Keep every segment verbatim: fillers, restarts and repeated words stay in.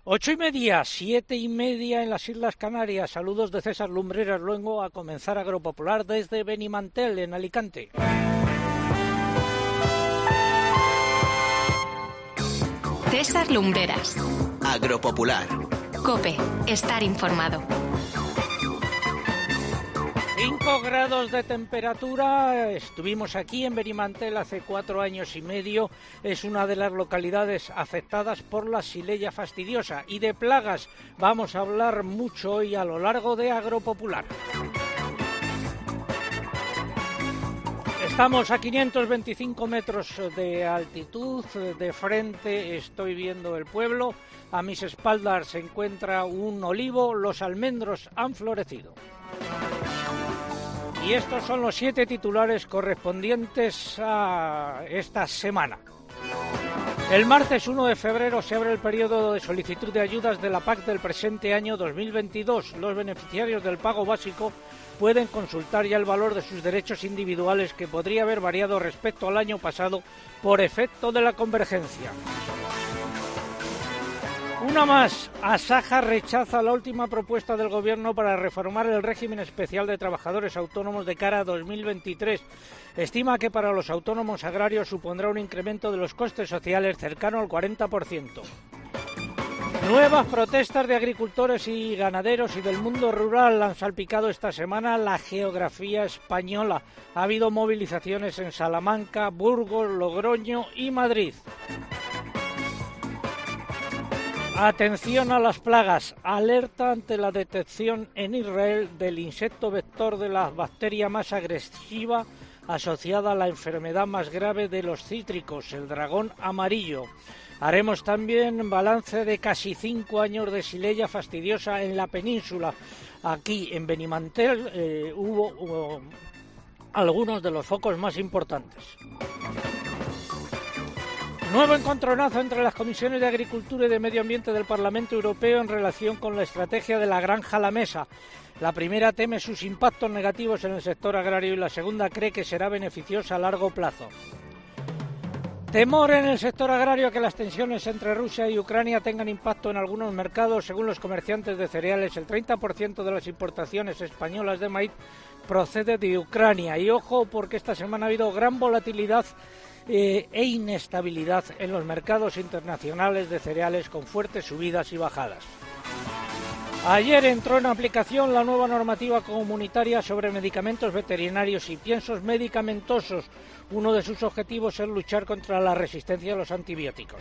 Ocho y media, siete y media en las Islas Canarias. Saludos de César Lumbreras, luego a comenzar Agropopular desde Benimantel, en Alicante. César Lumbreras. Agropopular. COPE. Estar informado. cinco grados de temperatura, estuvimos aquí en Benimantel hace cuatro años y medio, es una de las localidades afectadas por la xylella fastidiosa, y de plagas vamos a hablar mucho hoy a lo largo de Agropopular. Estamos a quinientos veinticinco metros de altitud, de frente estoy viendo el pueblo, a mis espaldas se encuentra un olivo, los almendros han florecido. Y estos son los siete titulares correspondientes a esta semana. El martes uno de febrero se abre el periodo de solicitud de ayudas de la P A C del presente año dos mil veintidós. Los beneficiarios del pago básico pueden consultar ya el valor de sus derechos individuales, que podría haber variado respecto al año pasado por efecto de la convergencia. Una más, Asaja rechaza la última propuesta del Gobierno para reformar el régimen especial de trabajadores autónomos de cara a dos mil veintitrés. Estima que para los autónomos agrarios supondrá un incremento de los costes sociales cercano al cuarenta por ciento. Nuevas protestas de agricultores y ganaderos y del mundo rural han salpicado esta semana la geografía española. Ha habido movilizaciones en Salamanca, Burgos, Logroño y Madrid. Atención a las plagas, alerta ante la detección en Israel del insecto vector de la bacteria más agresiva asociada a la enfermedad más grave de los cítricos, el dragón amarillo. Haremos también balance de casi cinco años de xylella fastidiosa en la península. Aquí en Benimantel eh, hubo, hubo algunos de los focos más importantes. Nuevo encontronazo entre las comisiones de Agricultura y de Medio Ambiente del Parlamento Europeo en relación con la estrategia de la granja a la mesa. La primera teme sus impactos negativos en el sector agrario y la segunda cree que será beneficiosa a largo plazo. Temor en el sector agrario a que las tensiones entre Rusia y Ucrania tengan impacto en algunos mercados. Según los comerciantes de cereales, el treinta por ciento de las importaciones españolas de maíz procede de Ucrania. Y ojo, porque esta semana ha habido gran volatilidad Eh, e inestabilidad en los mercados internacionales de cereales, con fuertes subidas y bajadas. Ayer entró en aplicación la nueva normativa comunitaria sobre medicamentos veterinarios y piensos medicamentosos. Uno de sus objetivos es luchar contra la resistencia a los antibióticos.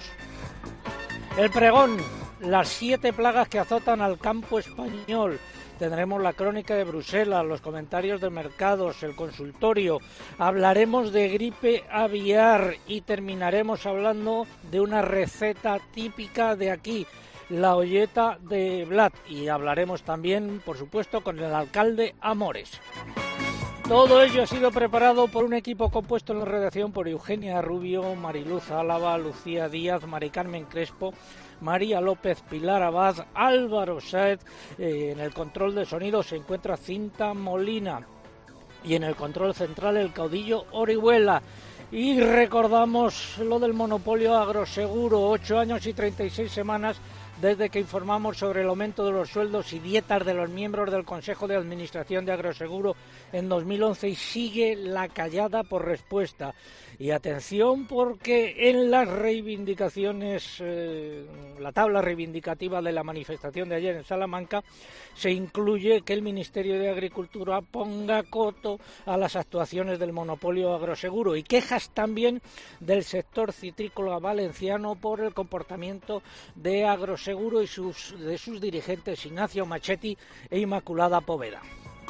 El pregón, las siete plagas que azotan al campo español. Tendremos la crónica de Bruselas, los comentarios de mercados, el consultorio, hablaremos de gripe aviar y terminaremos hablando de una receta típica de aquí, la olleta de blat, y hablaremos también, por supuesto, con el alcalde Amores. Todo ello ha sido preparado por un equipo compuesto en la redacción por Eugenia Rubio, Mariluz Álava, Lucía Díaz, Mari Carmen Crespo, María López, Pilar Abad, Álvaro Sáez. Eh, en el control de sonido se encuentra Cinta Molina y en el control central el caudillo Orihuela. Y recordamos lo del monopolio agroseguro, ocho años y treinta y seis semanas desde que informamos sobre el aumento de los sueldos y dietas de los miembros del Consejo de Administración de Agroseguro en dos mil once, y sigue la callada por respuesta. Y atención, porque en las reivindicaciones, eh, la tabla reivindicativa de la manifestación de ayer en Salamanca, se incluye que el Ministerio de Agricultura ponga coto a las actuaciones del monopolio agroseguro, y quejas también del sector citrícola valenciano por el comportamiento de Agroseguro y sus, de sus dirigentes Ignacio Machetti e Inmaculada Poveda.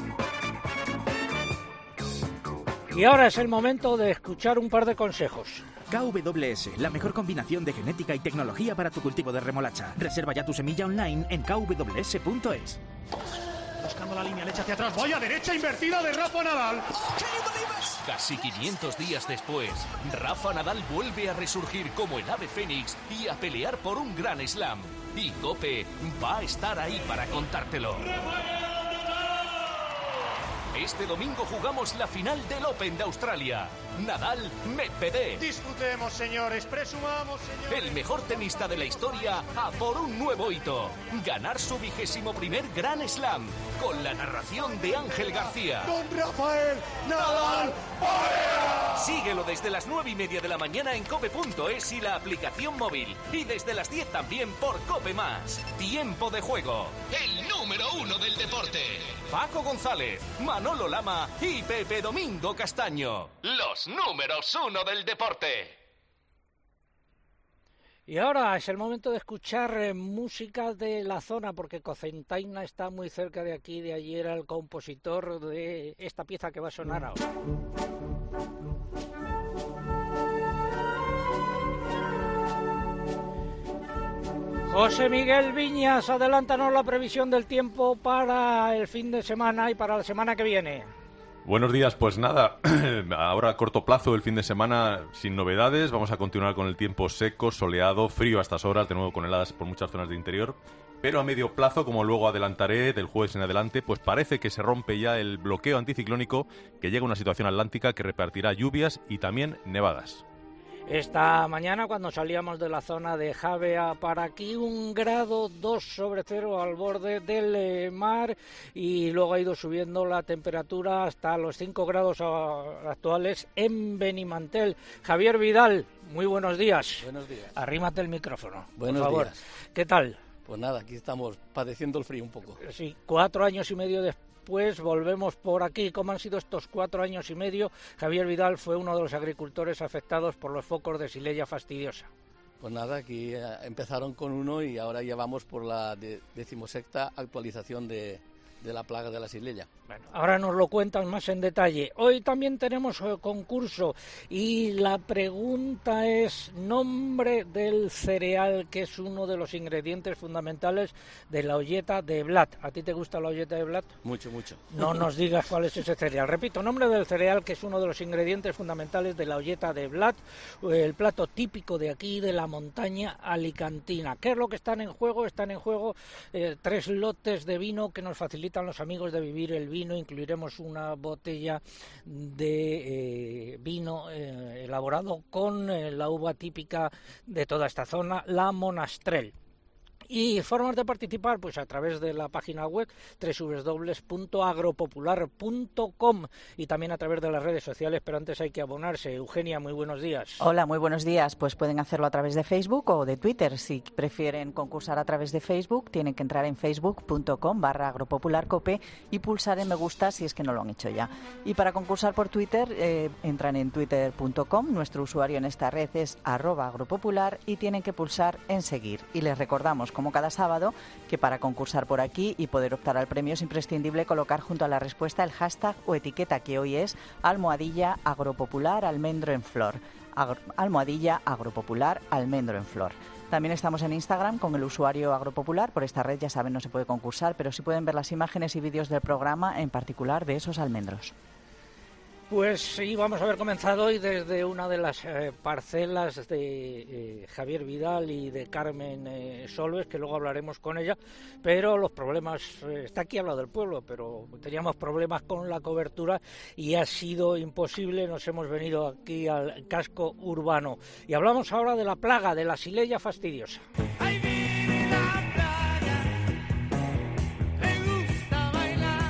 Y ahora es el momento de escuchar un par de consejos. K W S, la mejor combinación de genética y tecnología para tu cultivo de remolacha. Reserva ya tu semilla online en K W S punto es. Buscando la línea, le echa hacia atrás, voy a derecha invertida de Rafa Nadal. Casi quinientos días después, Rafa Nadal vuelve a resurgir como el ave fénix y a pelear por un gran slam. Y COPE va a estar ahí para contártelo. Este domingo jugamos la final del Open de Australia. Nadal, Medvedev. Disfrutemos, señores, presumamos, señores. El mejor tenista de la historia a por un nuevo hito. Ganar su vigésimo primer Grand Slam. Con la narración de Ángel García. Don Rafael Nadal. Síguelo desde las nueve y media de la mañana en cope punto es y la aplicación móvil. Y desde las diez también por Cope Más. Tiempo de juego. El número uno del deporte. Paco González, Manolo Lama y Pepe Domingo Castaño. Los números uno del deporte. Y ahora es el momento de escuchar eh, música de la zona, porque Cocentaina está muy cerca de aquí. De allí era el compositor de esta pieza que va a sonar ahora. José Miguel Viñas, adelántanos la previsión del tiempo para el fin de semana y para la semana que viene. Buenos días, pues nada, ahora a corto plazo el fin de semana sin novedades, vamos a continuar con el tiempo seco, soleado, frío a estas horas, de nuevo con heladas por muchas zonas de interior, pero a medio plazo, como luego adelantaré del jueves en adelante, pues parece que se rompe ya el bloqueo anticiclónico, que llega a una situación atlántica que repartirá lluvias y también nevadas. Esta mañana, cuando salíamos de la zona de Javea para aquí, un grado dos sobre cero al borde del eh, mar, y luego ha ido subiendo la temperatura hasta los cinco grados a, actuales en Benimantel. Javier Vidal, muy buenos días. Buenos días. Arrímate el micrófono, buenos por favor. Días. ¿Qué tal? Pues nada, aquí estamos padeciendo el frío un poco. Sí, cuatro años y medio después. Pues volvemos por aquí. ¿Cómo han sido estos cuatro años y medio? Javier Vidal fue uno de los agricultores afectados por los focos de Xylella fastidiosa. Pues nada, aquí empezaron con uno y ahora ya vamos por la de, decimosexta actualización de, de la plaga de la Xylella. Bueno, ahora nos lo cuentan más en detalle. Hoy también tenemos eh, concurso y la pregunta es nombre del cereal, que es uno de los ingredientes fundamentales de la olleta de blat. ¿A ti te gusta la olleta de blat? Mucho, mucho. No nos digas cuál es ese cereal. Repito, nombre del cereal, que es uno de los ingredientes fundamentales de la olleta de blat, el plato típico de aquí, de la montaña alicantina. ¿Qué es lo que están en juego? Están en juego eh, tres lotes de vino que nos facilitan los amigos de Vivir el Vino. Incluiremos una botella de eh, vino eh, elaborado con eh, la uva típica de toda esta zona, la Monastrell. Y formas de participar, pues a través de la página web doble u doble u doble u punto agropopular punto com y también a través de las redes sociales, pero antes hay que abonarse. Eugenia, muy buenos días. Hola, muy buenos días. Pues pueden hacerlo a través de Facebook o de Twitter. Si prefieren concursar a través de Facebook, tienen que entrar en facebook punto com barra agropopularcope y pulsar en me gusta si es que no lo han hecho ya. Y para concursar por Twitter, eh, entran en twitter punto com. Nuestro usuario en esta red es arroba agropopular y tienen que pulsar en seguir. Y les recordamos, como cada sábado, que para concursar por aquí y poder optar al premio es imprescindible colocar junto a la respuesta el hashtag o etiqueta, que hoy es almohadilla agropopular almendro en flor. Agro, almohadilla agropopular almendro en flor. También estamos en Instagram con el usuario agropopular. Por esta red, ya saben, no se puede concursar, pero sí pueden ver las imágenes y vídeos del programa, en particular de esos almendros. Pues sí, vamos a haber comenzado hoy desde una de las eh, parcelas de eh, Javier Vidal y de Carmen eh, Solves, que luego hablaremos con ella, pero los problemas, eh, está aquí hablado del pueblo, pero teníamos problemas con la cobertura y ha sido imposible, nos hemos venido aquí al casco urbano. Y hablamos ahora de la plaga de la Xylella fastidiosa. ¡Ay, vive la plaga! ¡Le gusta bailar!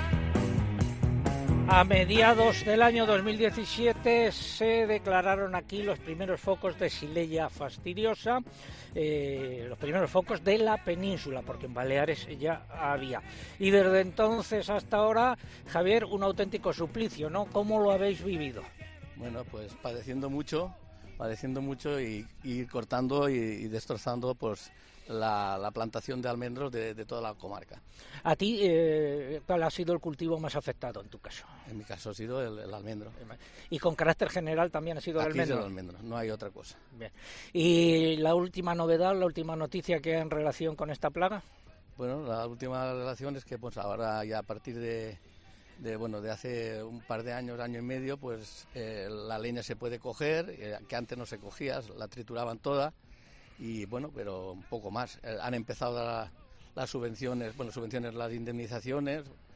A mediados del año dos mil diecisiete se declararon aquí los primeros focos de Xylella fastidiosa, eh, los primeros focos de la península, porque en Baleares ya había. Y desde entonces hasta ahora, Javier, un auténtico suplicio, ¿no? ¿Cómo lo habéis vivido? Bueno, pues padeciendo mucho, padeciendo mucho y, y cortando y, y destrozando, pues, La, la plantación de almendros de, de toda la comarca. ¿A ti eh, cuál ha sido el cultivo más afectado en tu caso? En mi caso ha sido el, el almendro. ¿Y con carácter general también ha sido el Aquí almendro? Es el almendro, no hay otra cosa. Bien. ¿Y la última novedad, la última noticia que hay en relación con esta plaga? Bueno, la última relación es que pues ahora ya a partir de, de bueno de hace un par de años, año y medio, pues eh, la leña se puede coger, eh, que antes no se cogía, la trituraban toda. Y bueno, pero un poco más. Eh, han empezado la, las subvenciones, bueno, subvenciones, las indemnizaciones,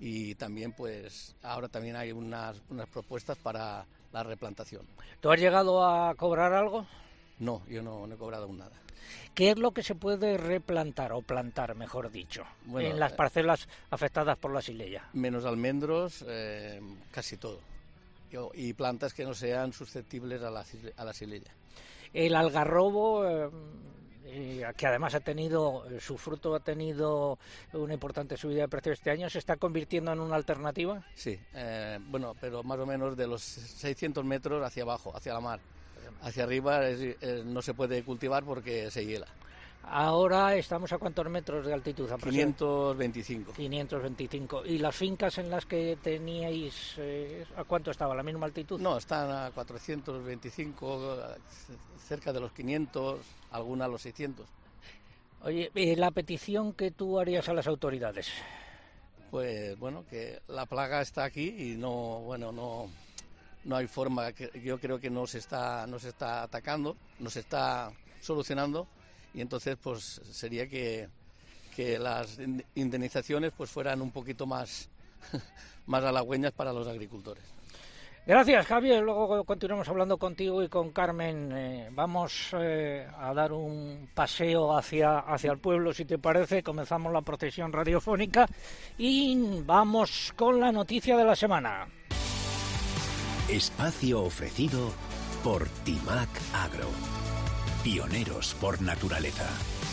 y también pues ahora también hay unas, unas propuestas para la replantación. ¿Tú has llegado a cobrar algo? No, yo no, no he cobrado aún nada. ¿Qué es lo que se puede replantar o plantar, mejor dicho, bueno, en las parcelas afectadas por la xylella? Menos almendros, eh, casi todo. Y plantas que no sean susceptibles a la, a la xylella. El algarrobo, eh, que además ha tenido, su fruto ha tenido una importante subida de precio este año, ¿se está convirtiendo en una alternativa? Sí, eh, bueno, pero más o menos de los seiscientos metros hacia abajo, hacia la mar. Hacia arriba es, es, no se puede cultivar porque se hiela. Ahora estamos a cuántos metros de altitud aproximadamente. quinientos veinticinco. quinientos veinticinco. ¿Y las fincas en las que teníais, eh, a cuánto estaba, la misma altitud? No, están a cuatrocientos veinticinco, cerca de los quinientos, algunas a los seiscientos. Oye, eh, la petición que tú harías a las autoridades. Pues bueno, que la plaga está aquí y no, bueno, no, no hay forma, que yo creo que no se está, no se está atacando, no se está solucionando. Y entonces pues sería que, que las indemnizaciones pues fueran un poquito más, más halagüeñas para los agricultores. Gracias, Javier. Luego continuamos hablando contigo y con Carmen. Eh, vamos eh, a dar un paseo hacia, hacia el pueblo, si te parece. Comenzamos la procesión radiofónica y vamos con la noticia de la semana. Espacio ofrecido por Timac Agro. Pioneros por naturaleza.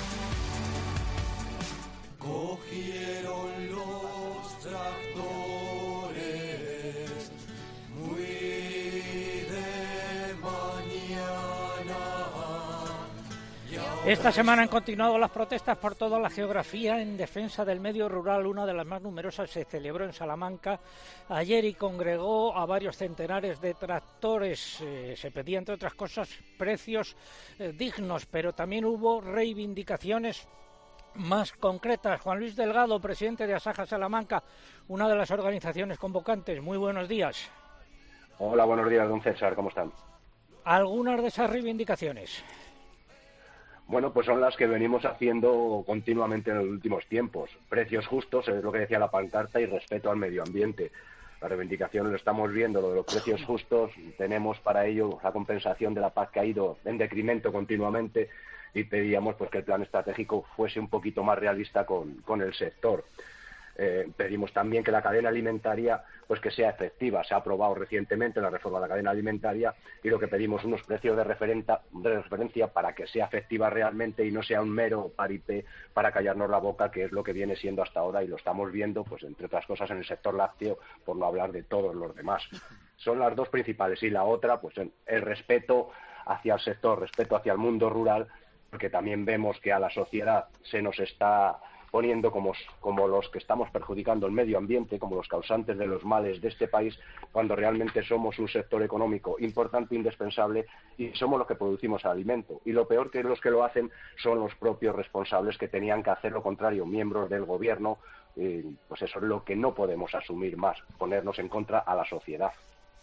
Cogieron los tractores muy de mañana. Esta semana han continuado las protestas por toda la geografía en defensa del medio rural. Una de las más numerosas se celebró en Salamanca ayer y congregó a varios centenares de tractores. Eh, se pedía, entre otras cosas, precios eh, dignos, pero también hubo reivindicaciones más concretas. Juan Luis Delgado, presidente de Asaja Salamanca, una de las organizaciones convocantes. Muy buenos días. Hola, buenos días, don César, ¿cómo están? Algunas de esas reivindicaciones. Bueno, pues son las que venimos haciendo continuamente en los últimos tiempos. Precios justos, es lo que decía la pancarta, y respeto al medio ambiente. La reivindicación lo estamos viendo, lo de los precios justos, tenemos para ello la compensación de la P A C que ha ido en decremento continuamente y pedíamos pues que el plan estratégico fuese un poquito más realista con, con el sector. Eh, pedimos también que la cadena alimentaria pues que sea efectiva. Se ha aprobado recientemente la reforma de la cadena alimentaria y lo que pedimos unos precios de, de referencia para que sea efectiva realmente y no sea un mero paripé para callarnos la boca, que es lo que viene siendo hasta ahora y lo estamos viendo, pues entre otras cosas, en el sector lácteo, por no hablar de todos los demás. Son las dos principales y la otra, pues el respeto hacia el sector, respeto hacia el mundo rural, porque también vemos que a la sociedad se nos está poniendo como, como los que estamos perjudicando el medio ambiente, como los causantes de los males de este país, cuando realmente somos un sector económico importante, indispensable, y somos los que producimos alimento. Y lo peor que los que lo hacen son los propios responsables, que tenían que hacer lo contrario, miembros del gobierno. Y pues eso es lo que no podemos asumir más, ponernos en contra a la sociedad.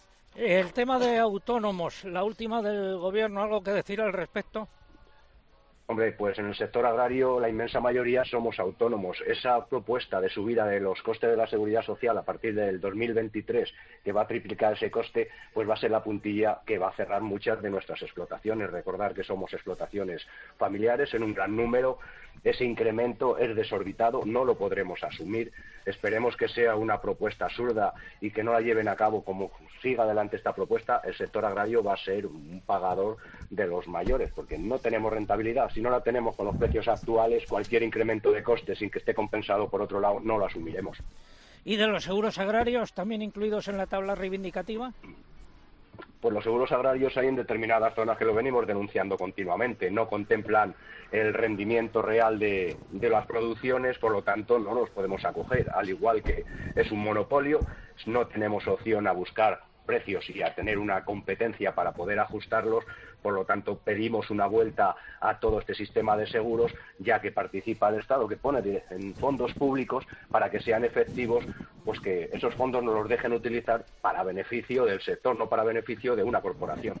El tema de autónomos, la última del gobierno, ¿algo que decir al respecto? Hombre, pues en el sector agrario la inmensa mayoría somos autónomos. Esa propuesta de subida de los costes de la seguridad social a partir del dos mil veintitrés, que va a triplicar ese coste, pues va a ser la puntilla que va a cerrar muchas de nuestras explotaciones. Recordar que somos explotaciones familiares en un gran número. Ese incremento es desorbitado, no lo podremos asumir. Esperemos que sea una propuesta absurda y que no la lleven a cabo. Como siga adelante esta propuesta, el sector agrario va a ser un pagador de los mayores, porque no tenemos rentabilidad. Si no la tenemos con los precios actuales, cualquier incremento de costes sin que esté compensado por otro lado, no lo asumiremos. ¿Y de los seguros agrarios también incluidos en la tabla reivindicativa? Pues los seguros agrarios hay en determinadas zonas que lo venimos denunciando continuamente. No contemplan el rendimiento real de, de las producciones, por lo tanto no los podemos acoger. Al igual que es un monopolio, no tenemos opción a buscar precios y a tener una competencia para poder ajustarlos. Por lo tanto, pedimos una vuelta a todo este sistema de seguros, ya que participa el Estado, que pone en fondos públicos para que sean efectivos, pues que esos fondos nos los dejen utilizar para beneficio del sector, no para beneficio de una corporación.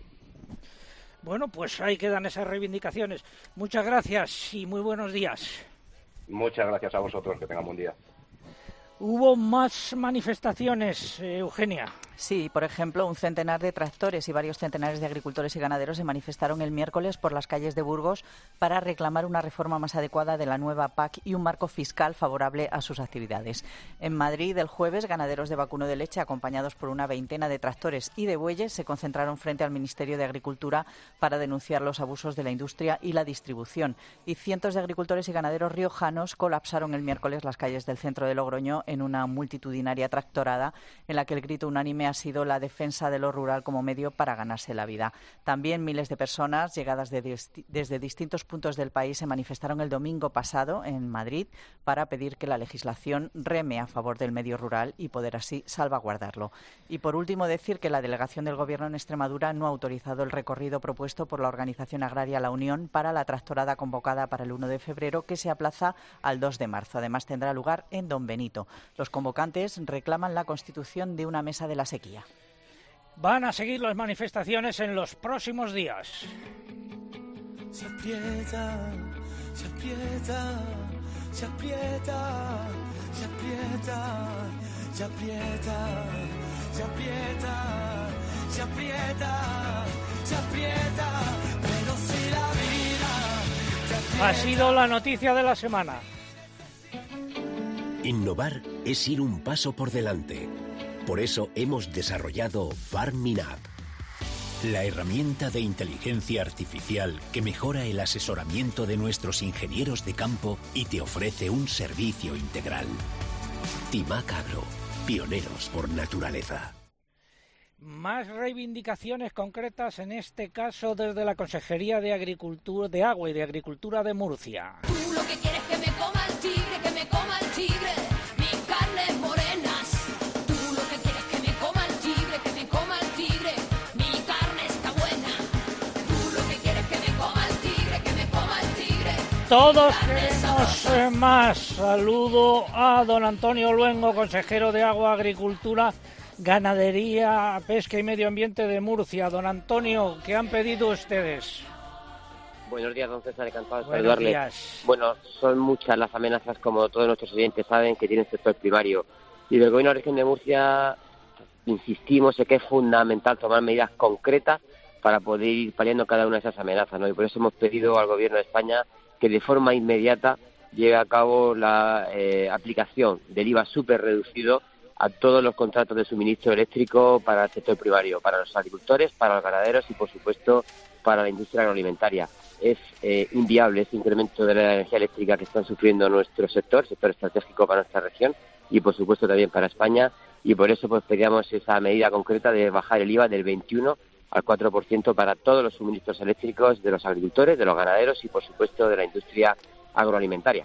Bueno, pues ahí quedan esas reivindicaciones. Muchas gracias y muy buenos días. Muchas gracias a vosotros, que tengan buen día. Hubo más manifestaciones, eh, Eugenia. Sí, por ejemplo, un centenar de tractores y varios centenares de agricultores y ganaderos se manifestaron el miércoles por las calles de Burgos para reclamar una reforma más adecuada de la nueva P A C y un marco fiscal favorable a sus actividades. En Madrid, el jueves, ganaderos de vacuno de leche, acompañados por una veintena de tractores y de bueyes, se concentraron frente al Ministerio de Agricultura para denunciar los abusos de la industria y la distribución. Y cientos de agricultores y ganaderos riojanos colapsaron el miércoles las calles del centro de Logroño en una multitudinaria tractorada en la que el grito unánime ha sido la defensa de lo rural como medio para ganarse la vida. También miles de personas llegadas de disti- desde distintos puntos del país se manifestaron el domingo pasado en Madrid para pedir que la legislación reme a favor del medio rural y poder así salvaguardarlo. Y por último, decir que la delegación del Gobierno en Extremadura no ha autorizado el recorrido propuesto por la organización agraria La Unión para la tractorada convocada para el uno de febrero, que se aplaza al dos de marzo. Además, tendrá lugar en Don Benito. Los convocantes reclaman la constitución de una mesa de la sequía. Van a seguir las manifestaciones en los próximos días. Se aprieta, se aprieta, se aprieta, se aprieta, se aprieta, se aprieta, se aprieta, se aprieta, pero si la vida te aprieta. Ha sido la noticia de la semana. Innovar es ir un paso por delante. Por eso hemos desarrollado FarmingApp, la herramienta de inteligencia artificial que mejora el asesoramiento de nuestros ingenieros de campo y te ofrece un servicio integral. Timac Agro, pioneros por naturaleza. Más reivindicaciones concretas, en este caso desde la Consejería de Agricultura, de Agua y de Agricultura de Murcia. Tú lo que quieres es que me coma el tigre, que me coma el tigre, mis carnes morenas. Tú lo que quieres es que me coma el tigre, que me coma el tigre, mi carne está buena. Tú lo que quieres es que me coma el tigre, que me coma el tigre. Todos queremos eh, más. Saludo a don Antonio Luengo, consejero de Agua, Agricultura, Ganadería, Pesca y Medio Ambiente de Murcia. Don Antonio, ¿qué han pedido ustedes? Buenos días, don César, encantado de Buenos saludarle. días. Bueno, son muchas las amenazas, como todos nuestros oyentes saben, que tiene el sector primario. Y del Gobierno de la Región de Murcia insistimos en que es fundamental tomar medidas concretas para poder ir paliando cada una de esas amenazas, ¿no? Y por eso hemos pedido al Gobierno de España que de forma inmediata lleve a cabo la eh, aplicación del I V A súper reducido a todos los contratos de suministro eléctrico para el sector primario, para los agricultores, para los ganaderos y, por supuesto, para la industria agroalimentaria. Es eh, inviable ese incremento de la energía eléctrica que están sufriendo nuestro sector, sector estratégico para nuestra región y, por supuesto, también para España. Y por eso pues pedíamos esa medida concreta de bajar el I V A del veintiuno al cuatro por ciento para todos los suministros eléctricos de los agricultores, de los ganaderos y, por supuesto, de la industria agroalimentaria.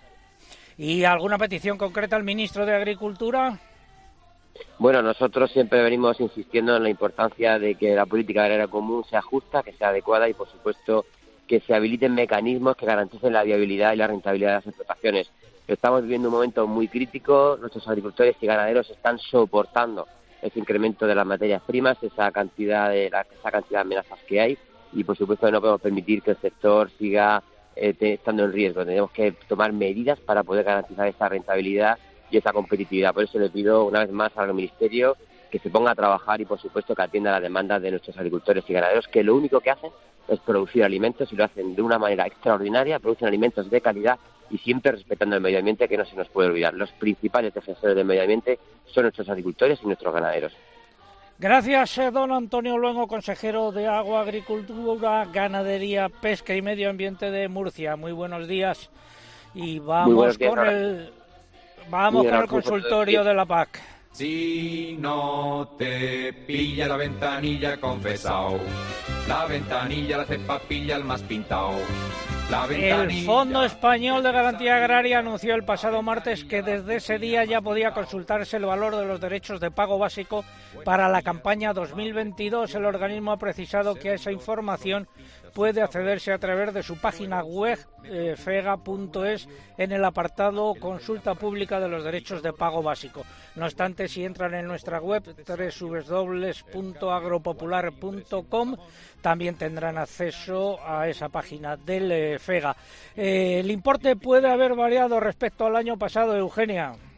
¿Y alguna petición concreta al ministro de Agricultura? Bueno, nosotros siempre venimos insistiendo en la importancia de que la política agraria común sea justa, que sea adecuada y, por supuesto, que se habiliten mecanismos que garanticen la viabilidad y la rentabilidad de las explotaciones. Estamos viviendo un momento muy crítico, nuestros agricultores y ganaderos están soportando ese incremento de las materias primas, esa cantidad de esa cantidad de amenazas que hay y, por supuesto, no podemos permitir que el sector siga eh, estando en riesgo. Tenemos que tomar medidas para poder garantizar esa rentabilidad y esa competitividad. Por eso le pido una vez más al Ministerio que se ponga a trabajar y, por supuesto, que atienda las demandas de nuestros agricultores y ganaderos, que lo único que hacen es producir alimentos y lo hacen de una manera extraordinaria, producen alimentos de calidad y siempre respetando el medio ambiente, que no se nos puede olvidar. Los principales defensores del medio ambiente son nuestros agricultores y nuestros ganaderos. Gracias, eh, don Antonio Luengo, consejero de Agua, Agricultura, Ganadería, Pesca y Medio Ambiente de Murcia. Muy buenos días. Y vamos días, con ahora. el... Vamos Mira, con el consultorio de la P A C. Si no te pilla la ventanilla, confesao. La ventanilla la cepa pilla el más pintao. El Fondo Español de Garantía Agraria anunció el pasado martes que desde ese día ya podía consultarse el valor de los derechos de pago básico para la campaña dos mil veintidós. El organismo ha precisado que a esa información puede accederse a través de su página web eh, fega punto es en el apartado Consulta Pública de los Derechos de Pago Básico. No obstante, si entran en nuestra web doble u doble u doble u punto agropopular punto com también tendrán acceso a esa página del eh, FEGA. Eh, el importe puede haber variado respecto al año pasado, Eugenia.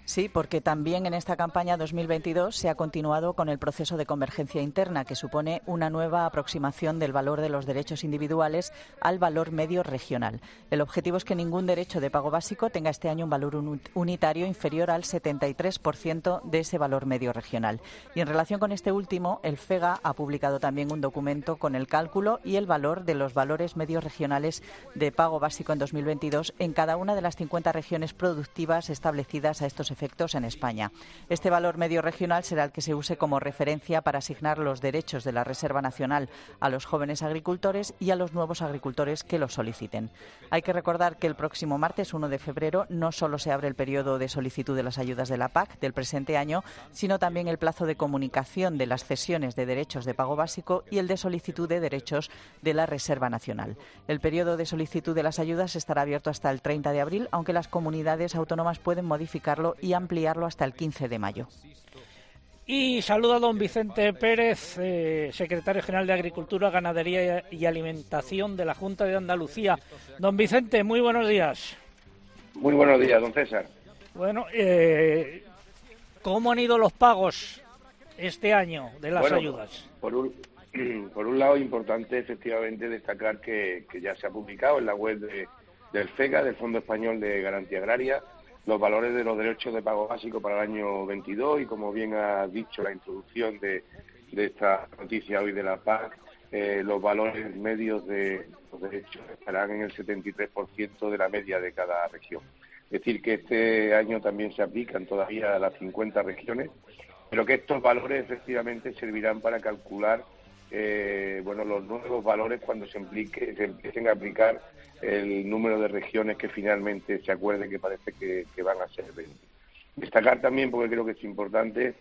Sí, porque también en esta campaña dos mil veintidós se ha continuado con el proceso de convergencia interna, que supone una nueva aproximación del valor de los derechos individuales al valor medio regional. El objetivo es que ningún derecho de pago básico tenga este año un valor unitario inferior al setenta y tres por ciento de ese valor medio regional. Y en relación con este último, el FEGA ha publicado también un documento con el cálculo y el valor de los valores medios regionales de pago básico en dos mil veintidós en cada una de las cincuenta regiones productivas establecidas a estos efectos en España. Este valor medio regional será el que se use como referencia para asignar los derechos de la Reserva Nacional a los jóvenes agricultores y a los nuevos agricultores que los soliciten. Hay que recordar que el próximo martes uno de febrero no solo se abre el periodo de solicitud de las ayudas de la P A C del presente año, sino también el plazo de comunicación de las cesiones de derechos de pago básico y el de solicitud de derechos de la Reserva Nacional. El periodo de solicitud de las ayudas estará abierto hasta el treinta de abril, aunque las comunidades autónomas pueden modificarlo y ampliarlo hasta el quince de mayo. Y saludo a don Vicente Pérez, eh, secretario general de Agricultura, Ganadería y Alimentación de la Junta de Andalucía. Don Vicente, muy buenos días. Muy buenos días, don César. Bueno, eh, ¿cómo han ido los pagos este año de las bueno, ayudas? Por un, por un lado, importante efectivamente destacar que, que ya se ha publicado en la web de, del FEGA, del Fondo Español de Garantía Agraria, los valores de los derechos de pago básico para el año veintidós y, como bien ha dicho la introducción de, de esta noticia hoy de la P A C, eh, los valores medios de los derechos estarán en el setenta y tres por ciento de la media de cada región. Es decir, que este año también se aplican todavía a las cincuenta regiones, pero que estos valores efectivamente servirán para calcular eh, bueno, los nuevos valores cuando se, implique, se empiecen a aplicar el número de regiones que finalmente se acuerde, que parece que, que van a ser veinte. Destacar también, porque creo que es importante,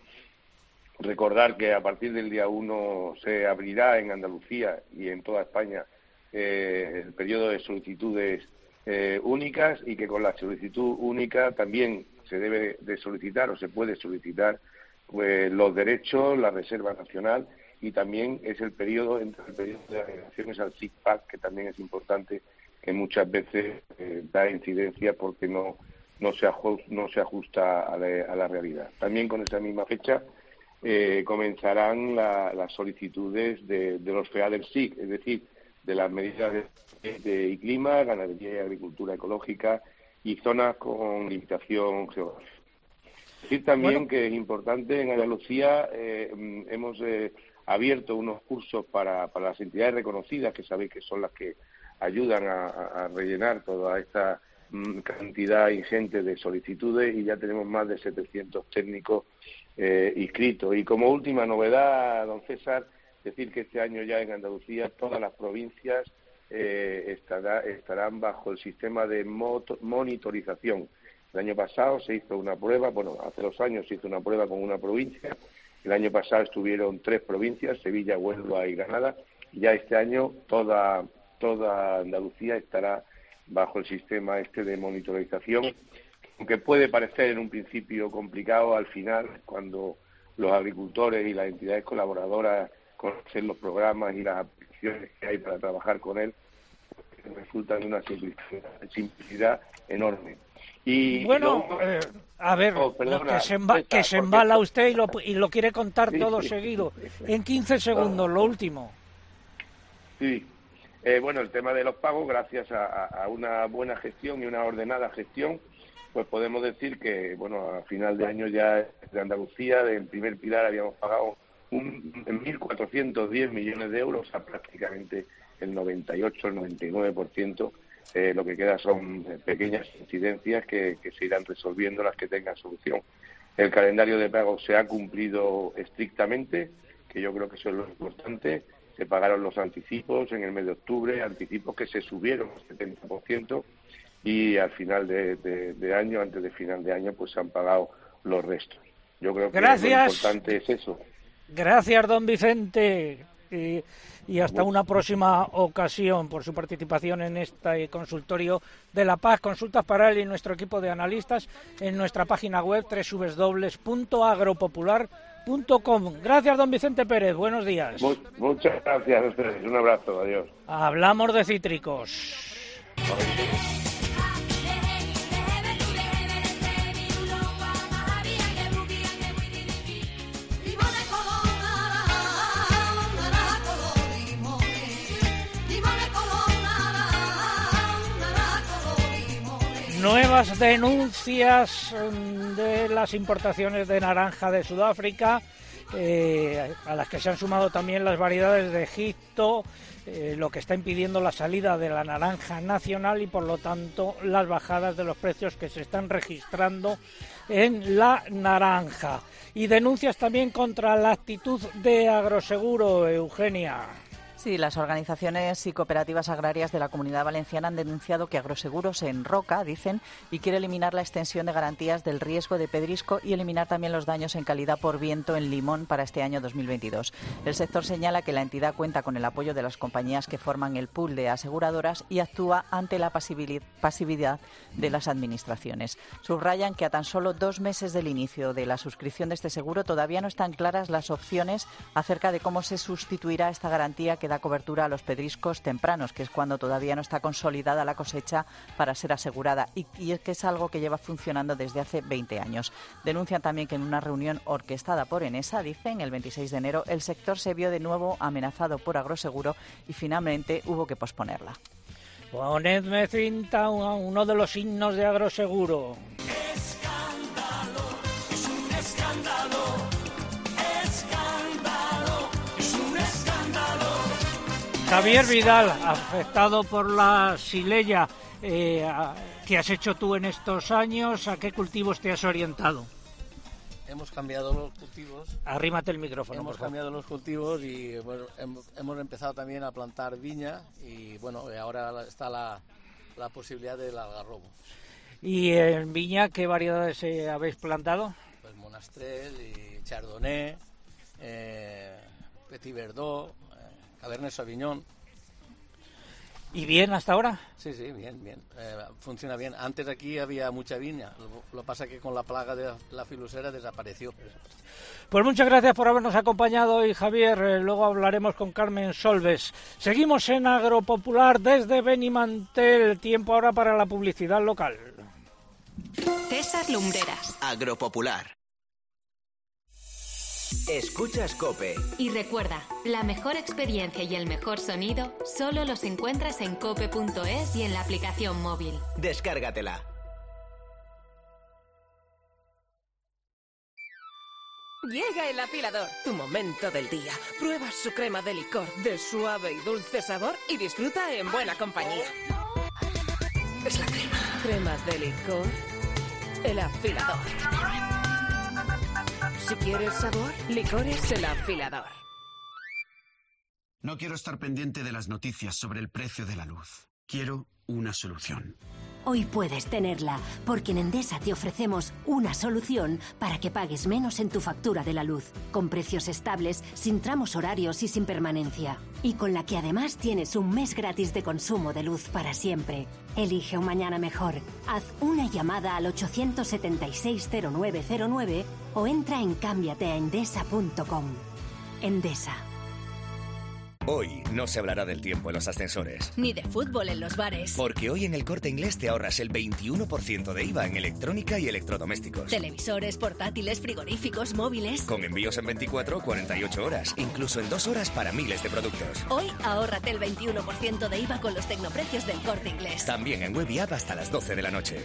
recordar que a partir del día uno se abrirá en Andalucía y en toda España eh, el periodo de solicitudes eh, únicas, y que con la solicitud única también se debe de solicitar o se puede solicitar pues, los derechos, la Reserva Nacional, y también es el periodo entre el periodo de agregaciones al S I C P A C, que también es importante, que muchas veces eh, da incidencia porque no no se ajusta, no se ajusta a la, a la realidad. También con esa misma fecha eh, comenzarán la, las solicitudes de, de los F E A del S I C, es decir, de las medidas de, de clima, ganadería y agricultura ecológica y zonas con limitación geográfica. Decir también bueno. que es importante, en Andalucía eh, hemos eh, abierto unos cursos para, para las entidades reconocidas, que sabéis que son las que ayudan a, a rellenar toda esta mm, cantidad ingente de solicitudes, y ya tenemos más de setecientos técnicos eh, inscritos. Y como última novedad, don César, decir que este año ya en Andalucía todas las provincias eh, estará, estarán bajo el sistema de moto, monitorización. El año pasado se hizo una prueba, bueno, hace dos años se hizo una prueba con una provincia. El año pasado estuvieron tres provincias, Sevilla, Huelva y Granada, y ya este año toda toda Andalucía estará bajo el sistema este de monitorización, aunque puede parecer en un principio complicado, al final, cuando los agricultores y las entidades colaboradoras conocen los programas y las aplicaciones que hay para trabajar con él, resultan de una simplicidad, simplicidad enorme. Y bueno, luego, eh, a ver, oh, perdona, que, se emba, que se embala porque... usted y lo, y lo quiere contar sí, todo sí. seguido. En quince segundos, oh. lo último. Sí. Eh, bueno, el tema de los pagos, gracias a, a una buena gestión y una ordenada gestión, pues podemos decir que, bueno, a final de año ya de Andalucía, del primer pilar, habíamos pagado un, mil cuatrocientos diez millones de euros, a prácticamente el noventa y ocho, el noventa y nueve por ciento. Eh, lo que queda son pequeñas incidencias que, que se irán resolviendo, las que tengan solución. El calendario de pago se ha cumplido estrictamente, que yo creo que eso es lo importante. Se pagaron los anticipos en el mes de octubre, anticipos que se subieron al setenta por ciento, y al final de, de, de año, antes de final de año, pues se han pagado los restos. Yo creo que Gracias. lo importante es eso. Gracias, don Vicente. Y, y hasta una próxima ocasión por su participación en este consultorio de La Paz. Consultas para él y nuestro equipo de analistas en nuestra página web doble u doble u doble u punto agropopular punto com. Gracias, don Vicente Pérez. Buenos días. Muchas gracias a ustedes. Un abrazo. Adiós. Hablamos de cítricos. Nuevas denuncias de las importaciones de naranja de Sudáfrica, eh, a las que se han sumado también las variedades de Egipto, eh, lo que está impidiendo la salida de la naranja nacional y por lo tanto las bajadas de los precios que se están registrando en la naranja. Y denuncias también contra la actitud de Agroseguro, Eugenia. Sí, las organizaciones y cooperativas agrarias de la Comunidad Valenciana han denunciado que Agroseguro se enroca, dicen, y quiere eliminar la extensión de garantías del riesgo de pedrisco y eliminar también los daños en calidad por viento en limón para este año dos mil veintidós. El sector señala que la entidad cuenta con el apoyo de las compañías que forman el pool de aseguradoras y actúa ante la pasividad de las administraciones. Subrayan que a tan solo dos meses del inicio de la suscripción de este seguro todavía no están claras las opciones acerca de cómo se sustituirá esta garantía que da cobertura a los pedriscos tempranos, que es cuando todavía no está consolidada la cosecha para ser asegurada, y, y es que es algo que lleva funcionando desde hace veinte años. Denuncian también que en una reunión orquestada por Enesa, dicen, el veintiséis de enero, el sector se vio de nuevo amenazado por Agroseguro y finalmente hubo que posponerla. Ponedme cinta a uno de los himnos de Agroseguro. Escándalo, es un escándalo, escándalo, es un escándalo. Javier Vidal, afectado por la xylella, eh, ¿qué has hecho tú en estos años? ¿A qué cultivos te has orientado? Hemos cambiado los cultivos. Arrímate el micrófono. Hemos cambiado los cultivos y bueno, hemos empezado también a plantar viña y bueno, ahora está la, la posibilidad del algarrobo. ¿Y en viña qué variedades eh, habéis plantado? Pues Monastrell y Chardonnay, eh, Petit Verdot, Cabernet Sauvignon. ¿Y bien hasta ahora? Sí, sí, bien, bien. Eh, funciona bien. Antes aquí había mucha viña. Lo que pasa es que con la plaga de la filusera desapareció. Pues muchas gracias por habernos acompañado hoy, Javier. Eh, luego hablaremos con Carmen Solves. Seguimos en Agropopular desde Benimantel. Tiempo ahora para la publicidad local. César Lumbreras. Agropopular. Escuchas COPE. Y recuerda, la mejor experiencia y el mejor sonido solo los encuentras en cope punto es y en la aplicación móvil. Descárgatela. Llega el afilador, tu momento del día. Prueba su crema de licor de suave y dulce sabor y disfruta en buena compañía. Es la crema. Cremas de licor. El afilador. Si quieres sabor, licores El Afilador. No quiero estar pendiente de las noticias sobre el precio de la luz. Quiero una solución. Hoy puedes tenerla, porque en Endesa te ofrecemos una solución para que pagues menos en tu factura de la luz, con precios estables, sin tramos horarios y sin permanencia. Y con la que además tienes un mes gratis de consumo de luz para siempre. Elige un mañana mejor. Haz una llamada al ochocientos setenta y seis cero nueve cero nueve o entra en cámbiate a endesa punto com. Endesa. Hoy no se hablará del tiempo en los ascensores. Ni de fútbol en los bares. Porque hoy en El Corte Inglés te ahorras el veintiuno por ciento de I V A en electrónica y electrodomésticos. Televisores, portátiles, frigoríficos, móviles. Con envíos en veinticuatro o cuarenta y ocho horas. Incluso en dos horas para miles de productos. Hoy ahórrate el veintiuno por ciento de I V A con los tecnoprecios del Corte Inglés. También en web y app hasta las doce de la noche.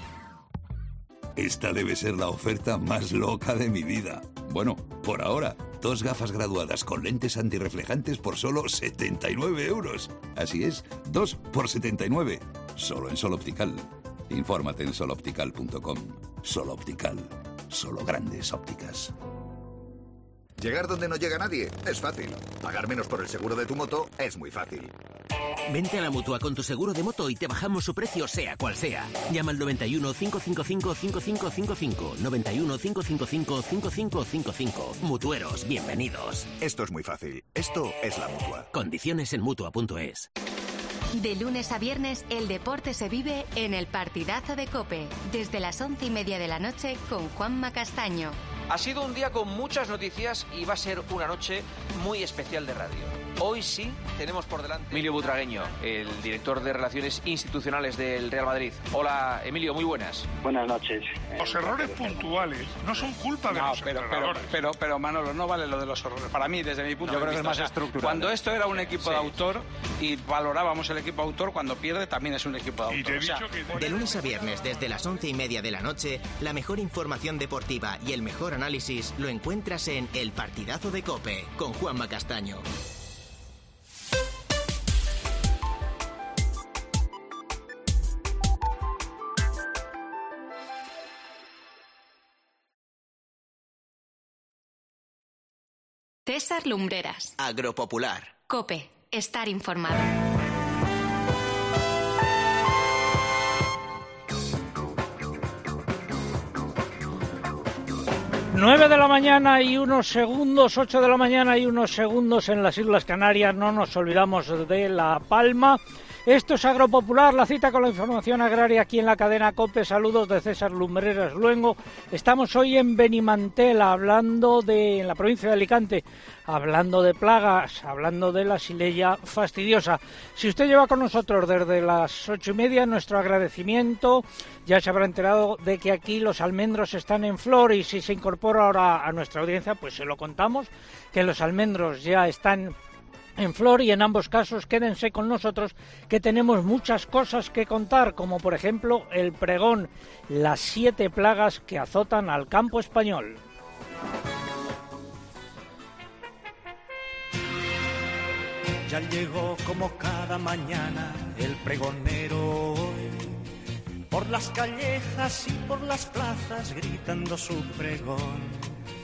Esta debe ser la oferta más loca de mi vida. Bueno, por ahora, dos gafas graduadas con lentes antirreflejantes por solo setenta y nueve euros. Así es, dos por setenta y nueve. Solo en Sol Optical. Infórmate en sol optical punto com. Sol Optical. Solo grandes ópticas. Llegar donde no llega nadie es fácil. Pagar menos por el seguro de tu moto es muy fácil. Vente a la Mutua con tu seguro de moto y te bajamos su precio sea cual sea. Llama al noventa y uno, cinco cinco cinco, cinco cinco cinco cinco. noventa y uno, cinco cinco cinco, cinco cinco cinco cinco. Mutueros, bienvenidos. Esto es muy fácil. Esto es la Mutua. Condiciones en mutua punto es. De lunes a viernes, el deporte se vive en el partidazo de COPE. Desde las once y media de la noche con Juanma Castaño. Ha sido un día con muchas noticias y va a ser una noche muy especial de radio. Hoy sí tenemos por delante Emilio Butragueño, el director de Relaciones Institucionales del Real Madrid. Hola, Emilio, muy buenas. Buenas noches. Los errores puntuales no son culpa de no, los pero, pero, entrenadores. pero, pero, Manolo, no vale lo de los errores. Para mí, desde mi punto Yo de creo vista, que es más o sea, estructural. cuando esto era un equipo Sí. de autor y valorábamos el equipo autor, cuando pierde también es un equipo de autor. O sea, De lunes a viernes, desde las once y media de la noche, la mejor información deportiva y el mejor análisis lo encuentras en El Partidazo de COPE, con Juanma Castaño. César Lumbreras. Agropopular. COPE. Estar informado. Nueve de la mañana y unos segundos, ocho de la mañana y unos segundos en las Islas Canarias. No nos olvidamos de La Palma. Esto es Agropopular, la cita con la información agraria aquí en la cadena COPE. Saludos de César Lumbreras Luengo. Estamos hoy en Benimantela, hablando de, en la provincia de Alicante, hablando de plagas, hablando de la xylella fastidiosa. Si usted lleva con nosotros desde las ocho y media, nuestro agradecimiento. Ya se habrá enterado de que aquí los almendros están en flor, y si se incorpora ahora a nuestra audiencia, pues se lo contamos, que los almendros ya están en flor, y en ambos casos quédense con nosotros, que tenemos muchas cosas que contar, como por ejemplo el pregón, las siete plagas que azotan al campo español. Ya llegó como cada mañana el pregonero hoy, por las callejas y por las plazas gritando su pregón.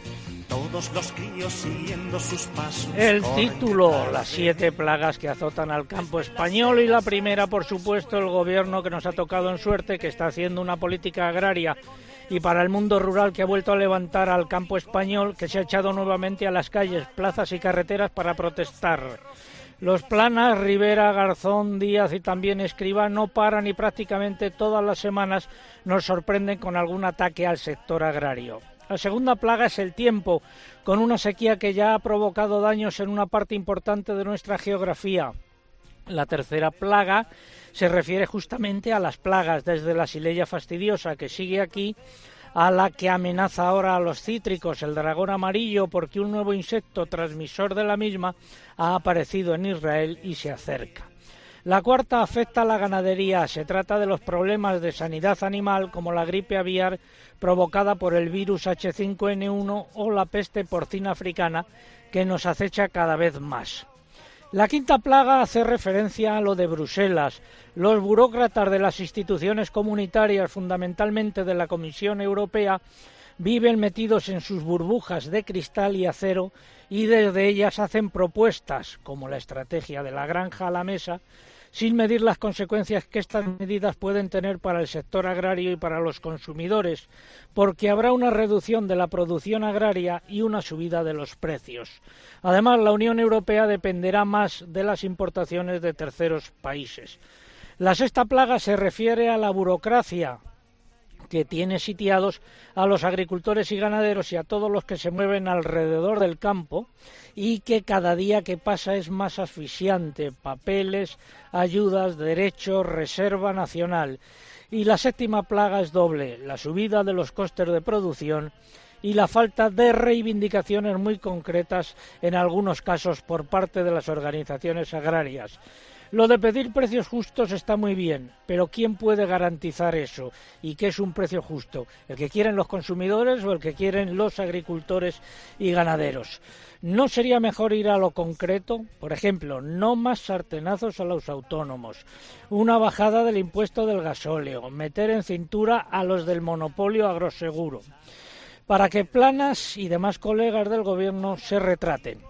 Todos los críos siguiendo sus pasos. El título, las siete plagas que azotan al campo español, y la primera, por supuesto, el gobierno que nos ha tocado en suerte, que está haciendo una política agraria y para el mundo rural que ha vuelto a levantar al campo español, que se ha echado nuevamente a las calles, plazas y carreteras para protestar. Los Planas, Rivera, Garzón, Díaz y también Escrivá no paran, y prácticamente todas las semanas nos sorprenden con algún ataque al sector agrario. La segunda plaga es el tiempo, con una sequía que ya ha provocado daños en una parte importante de nuestra geografía. La tercera plaga se refiere justamente a las plagas, desde la xylella fastidiosa, que sigue aquí, a la que amenaza ahora a los cítricos, el dragón amarillo, porque un nuevo insecto transmisor de la misma ha aparecido en Israel y se acerca. La cuarta afecta a la ganadería. Se trata de los problemas de sanidad animal, como la gripe aviar provocada por el virus hache cinco ene uno o la peste porcina africana, que nos acecha cada vez más. La quinta plaga hace referencia a lo de Bruselas. Los burócratas de las instituciones comunitarias, fundamentalmente de la Comisión Europea, viven metidos en sus burbujas de cristal y acero, y desde ellas hacen propuestas, como la estrategia de la granja a la mesa, sin medir las consecuencias que estas medidas pueden tener para el sector agrario y para los consumidores, porque habrá una reducción de la producción agraria y una subida de los precios. Además, la Unión Europea dependerá más de las importaciones de terceros países. La sexta plaga se refiere a la burocracia, que tiene sitiados a los agricultores y ganaderos y a todos los que se mueven alrededor del campo, y que cada día que pasa es más asfixiante. Papeles, ayudas, derechos, reserva nacional. Y la séptima plaga es doble: la subida de los costes de producción y la falta de reivindicaciones muy concretas, en algunos casos por parte de las organizaciones agrarias. Lo de pedir precios justos está muy bien, pero ¿quién puede garantizar eso? ¿Y qué es un precio justo? ¿El que quieren los consumidores o el que quieren los agricultores y ganaderos? ¿No sería mejor ir a lo concreto? Por ejemplo, no más sartenazos a los autónomos, una bajada del impuesto del gasóleo, meter en cintura a los del monopolio agroseguro, para que Planas y demás colegas del gobierno se retraten.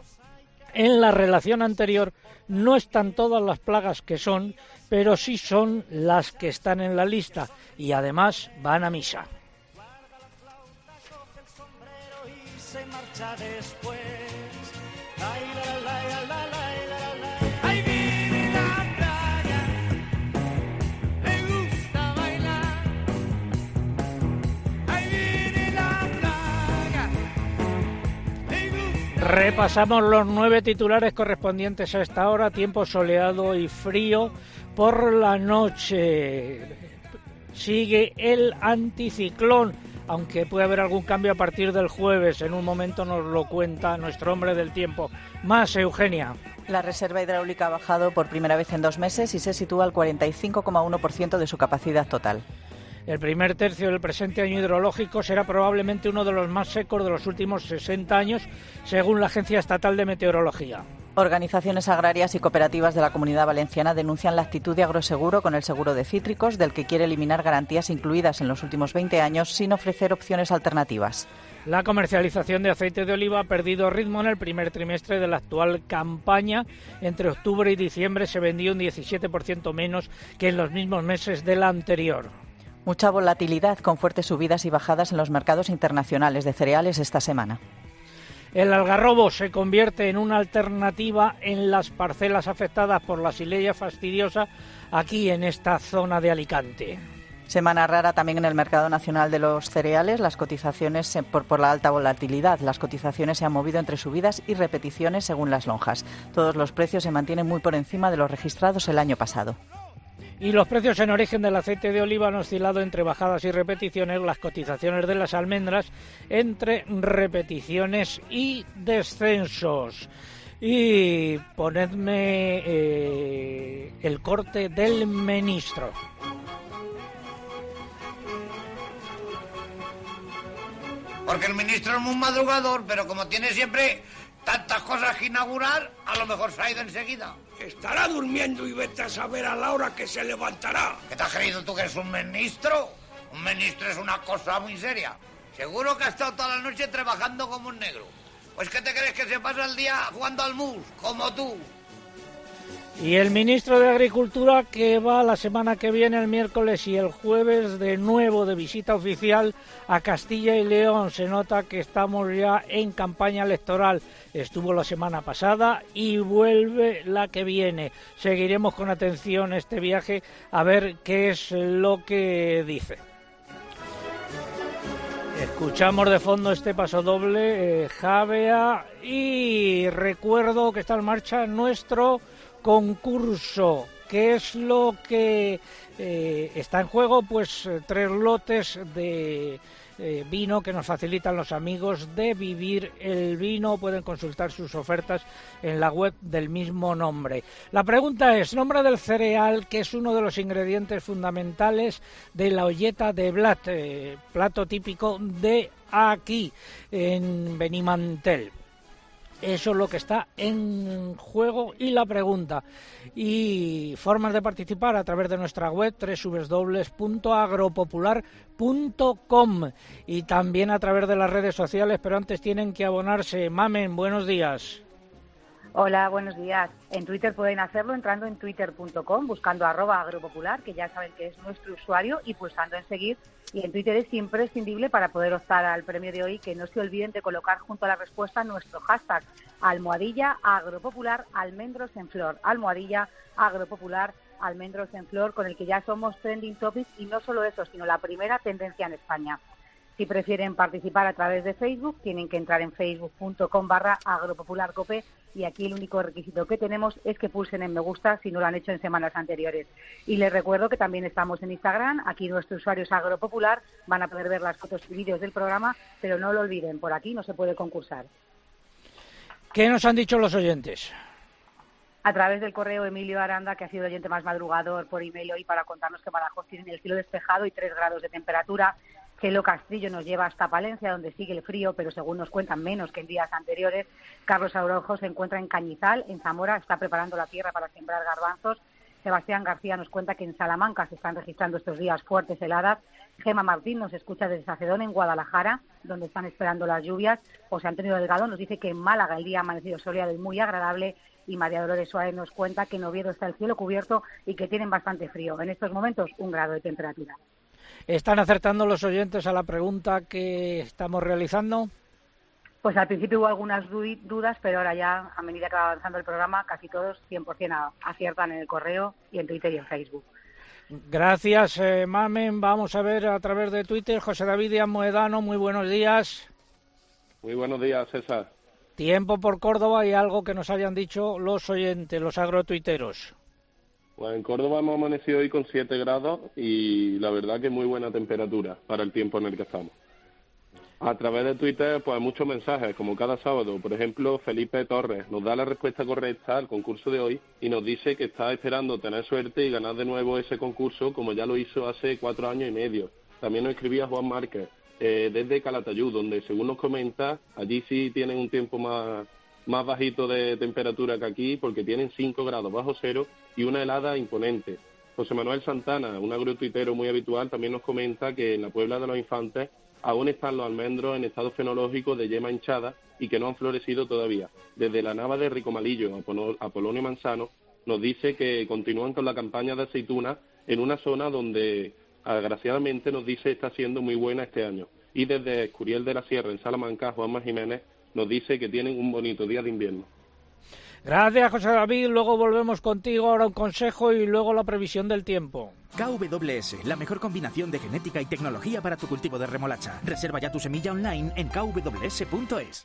En la relación anterior no están todas las plagas que son, pero sí son las que están en la lista, y además van a misa. Se marcha después. Repasamos los nueve titulares correspondientes a esta hora. Tiempo soleado y frío por la noche. Sigue el anticiclón, aunque puede haber algún cambio a partir del jueves. En un momento nos lo cuenta nuestro hombre del tiempo. Más, Eugenia. La reserva hidráulica ha bajado por primera vez en dos meses y se sitúa al cuarenta y cinco coma uno por ciento de su capacidad total. El primer tercio del presente año hidrológico será probablemente uno de los más secos de los últimos sesenta años, según la Agencia Estatal de Meteorología. Organizaciones agrarias y cooperativas de la Comunidad Valenciana denuncian la actitud de Agroseguro con el seguro de cítricos, del que quiere eliminar garantías incluidas en los últimos veinte años sin ofrecer opciones alternativas. La comercialización de aceite de oliva ha perdido ritmo en el primer trimestre de la actual campaña. Entre octubre y diciembre se vendió un diecisiete por ciento menos que en los mismos meses del anterior. Mucha volatilidad con fuertes subidas y bajadas en los mercados internacionales de cereales esta semana. El algarrobo se convierte en una alternativa en las parcelas afectadas por la Xylella fastidiosa aquí en esta zona de Alicante. Semana rara también en el mercado nacional de los cereales, las cotizaciones por, por la alta volatilidad. Las cotizaciones se han movido entre subidas y repeticiones según las lonjas. Todos los precios se mantienen muy por encima de los registrados el año pasado. Y los precios en origen del aceite de oliva han oscilado entre bajadas y repeticiones, las cotizaciones de las almendras entre repeticiones y descensos. Y ponedme eh, el corte del ministro. Porque el ministro es muy madrugador, pero como tiene siempre tantas cosas que inaugurar, a lo mejor se ha ido enseguida. Estará durmiendo y vete a saber a la hora que se levantará. ¿Qué te has creído tú que eres un ministro? Un ministro es una cosa muy seria. Seguro que ha estado toda la noche trabajando como un negro. Pues ¿qué te crees que se pasa el día jugando al mus, como tú? Y el ministro de Agricultura, que va la semana que viene, el miércoles y el jueves, de nuevo de visita oficial a Castilla y León. Se nota que estamos ya en campaña electoral. Estuvo la semana pasada y vuelve la que viene. Seguiremos con atención este viaje a ver qué es lo que dice. Escuchamos de fondo este paso doble, eh, Javea, y recuerdo que está en marcha nuestro concurso. ¿Qué es lo que eh, está en juego? Pues eh, tres lotes de eh, vino que nos facilitan los amigos de Vivir el Vino. Pueden consultar sus ofertas en la web del mismo nombre. La pregunta es, nombre del cereal que es uno de los ingredientes fundamentales de la olleta de blat, eh, plato típico de aquí, en Benimantel. Eso es lo que está en juego y la pregunta. Y formas de participar a través de nuestra web doble u doble u doble u punto agropopular punto com y también a través de las redes sociales, pero antes tienen que abonarse. Mamen, buenos días. Hola, buenos días. En Twitter pueden hacerlo entrando en twitter punto com, buscando arroba agropopular, que ya saben que es nuestro usuario, y pulsando en seguir. Y en Twitter es imprescindible para poder optar al premio de hoy, que no se olviden de colocar junto a la respuesta nuestro hashtag almohadilla agropopular almendros en flor, almohadilla agropopular almendros en flor, con el que ya somos trending topics, y no solo eso, sino la primera tendencia en España. Si prefieren participar a través de Facebook, tienen que entrar en facebook punto com barra agropopularcope, y aquí el único requisito que tenemos es que pulsen en me gusta si no lo han hecho en semanas anteriores. Y les recuerdo que también estamos en Instagram, aquí nuestro usuario es agropopular, van a poder ver las fotos y vídeos del programa, pero no lo olviden, por aquí no se puede concursar. ¿Qué nos han dicho los oyentes? A través del correo Emilio Aranda, que ha sido el oyente más madrugador por email hoy, para contarnos que Badajoz tiene el cielo despejado y tres grados de temperatura. Chelo Castrillo nos lleva hasta Palencia, donde sigue el frío, pero según nos cuentan menos que en días anteriores. Carlos Araujo se encuentra en Cañizal, en Zamora, está preparando la tierra para sembrar garbanzos. Sebastián García nos cuenta que en Salamanca se están registrando estos días fuertes heladas. Gema Martín nos escucha desde Sacedón, en Guadalajara, donde están esperando las lluvias. José Antonio Delgado nos dice que en Málaga el día ha amanecido soleado y muy agradable. Y María Dolores Suárez nos cuenta que en Oviedo está el cielo cubierto y que tienen bastante frío. En estos momentos, un grado de temperatura. ¿Están acertando los oyentes a la pregunta que estamos realizando? Pues al principio hubo algunas dudas, pero ahora ya, a medida que va avanzando el programa, casi todos cien por ciento aciertan en el correo y en Twitter y en Facebook. Gracias, eh, Mamen. Vamos a ver a través de Twitter. José David Díaz Moedano, muy buenos días. Muy buenos días, César. Tiempo por Córdoba y algo que nos hayan dicho los oyentes, los agrotuiteros. Pues en Córdoba hemos amanecido hoy con siete grados y la verdad que muy buena temperatura para el tiempo en el que estamos. A través de Twitter, pues muchos mensajes, como cada sábado. Por ejemplo, Felipe Torres nos da la respuesta correcta al concurso de hoy y nos dice que está esperando tener suerte y ganar de nuevo ese concurso, como ya lo hizo hace cuatro años y medio. También nos escribía Juan Márquez, eh, desde Calatayud, donde según nos comenta, allí sí tienen un tiempo más, más bajito de temperatura que aquí, porque tienen cinco grados bajo cero y una helada imponente. José Manuel Santana, un agrotuitero muy habitual, también nos comenta que en la Puebla de los Infantes aún están los almendros en estado fenológico de yema hinchada y que no han florecido todavía. Desde la Nava de Ricomalillo, Apolonio Manzano, nos dice que continúan con la campaña de aceituna en una zona donde, agraciadamente, nos dice está siendo muy buena este año. Y desde Escuriel de la Sierra, en Salamanca, Juanma Jiménez nos dice que tienen un bonito día de invierno. Gracias, José David. Luego volvemos contigo, ahora un consejo y luego la previsión del tiempo. K W S, la mejor combinación de genética y tecnología para tu cultivo de remolacha. Reserva ya tu semilla online en K W S punto es.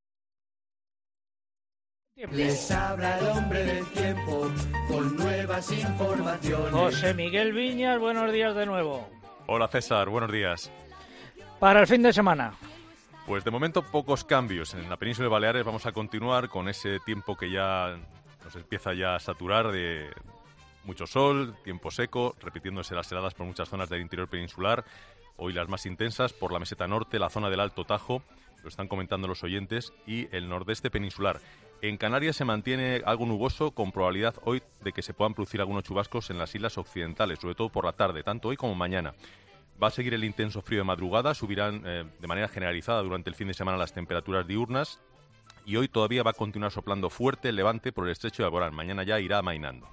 Les habla el hombre del tiempo con nuevas informaciones. José Miguel Viñas, buenos días de nuevo. Hola César, buenos días. Para el fin de semana. Pues de momento pocos cambios. En la península de Baleares vamos a continuar con ese tiempo que ya nos empieza ya a saturar de mucho sol, tiempo seco, repitiéndose las heladas por muchas zonas del interior peninsular. Hoy las más intensas por la meseta norte, la zona del Alto Tajo, lo están comentando los oyentes, y el nordeste peninsular. En Canarias se mantiene algo nuboso, con probabilidad hoy de que se puedan producir algunos chubascos en las islas occidentales, sobre todo por la tarde, tanto hoy como mañana. Va a seguir el intenso frío de madrugada, subirán eh, de manera generalizada durante el fin de semana las temperaturas diurnas y hoy todavía va a continuar soplando fuerte el levante por el estrecho de Alborán. Mañana ya irá amainando.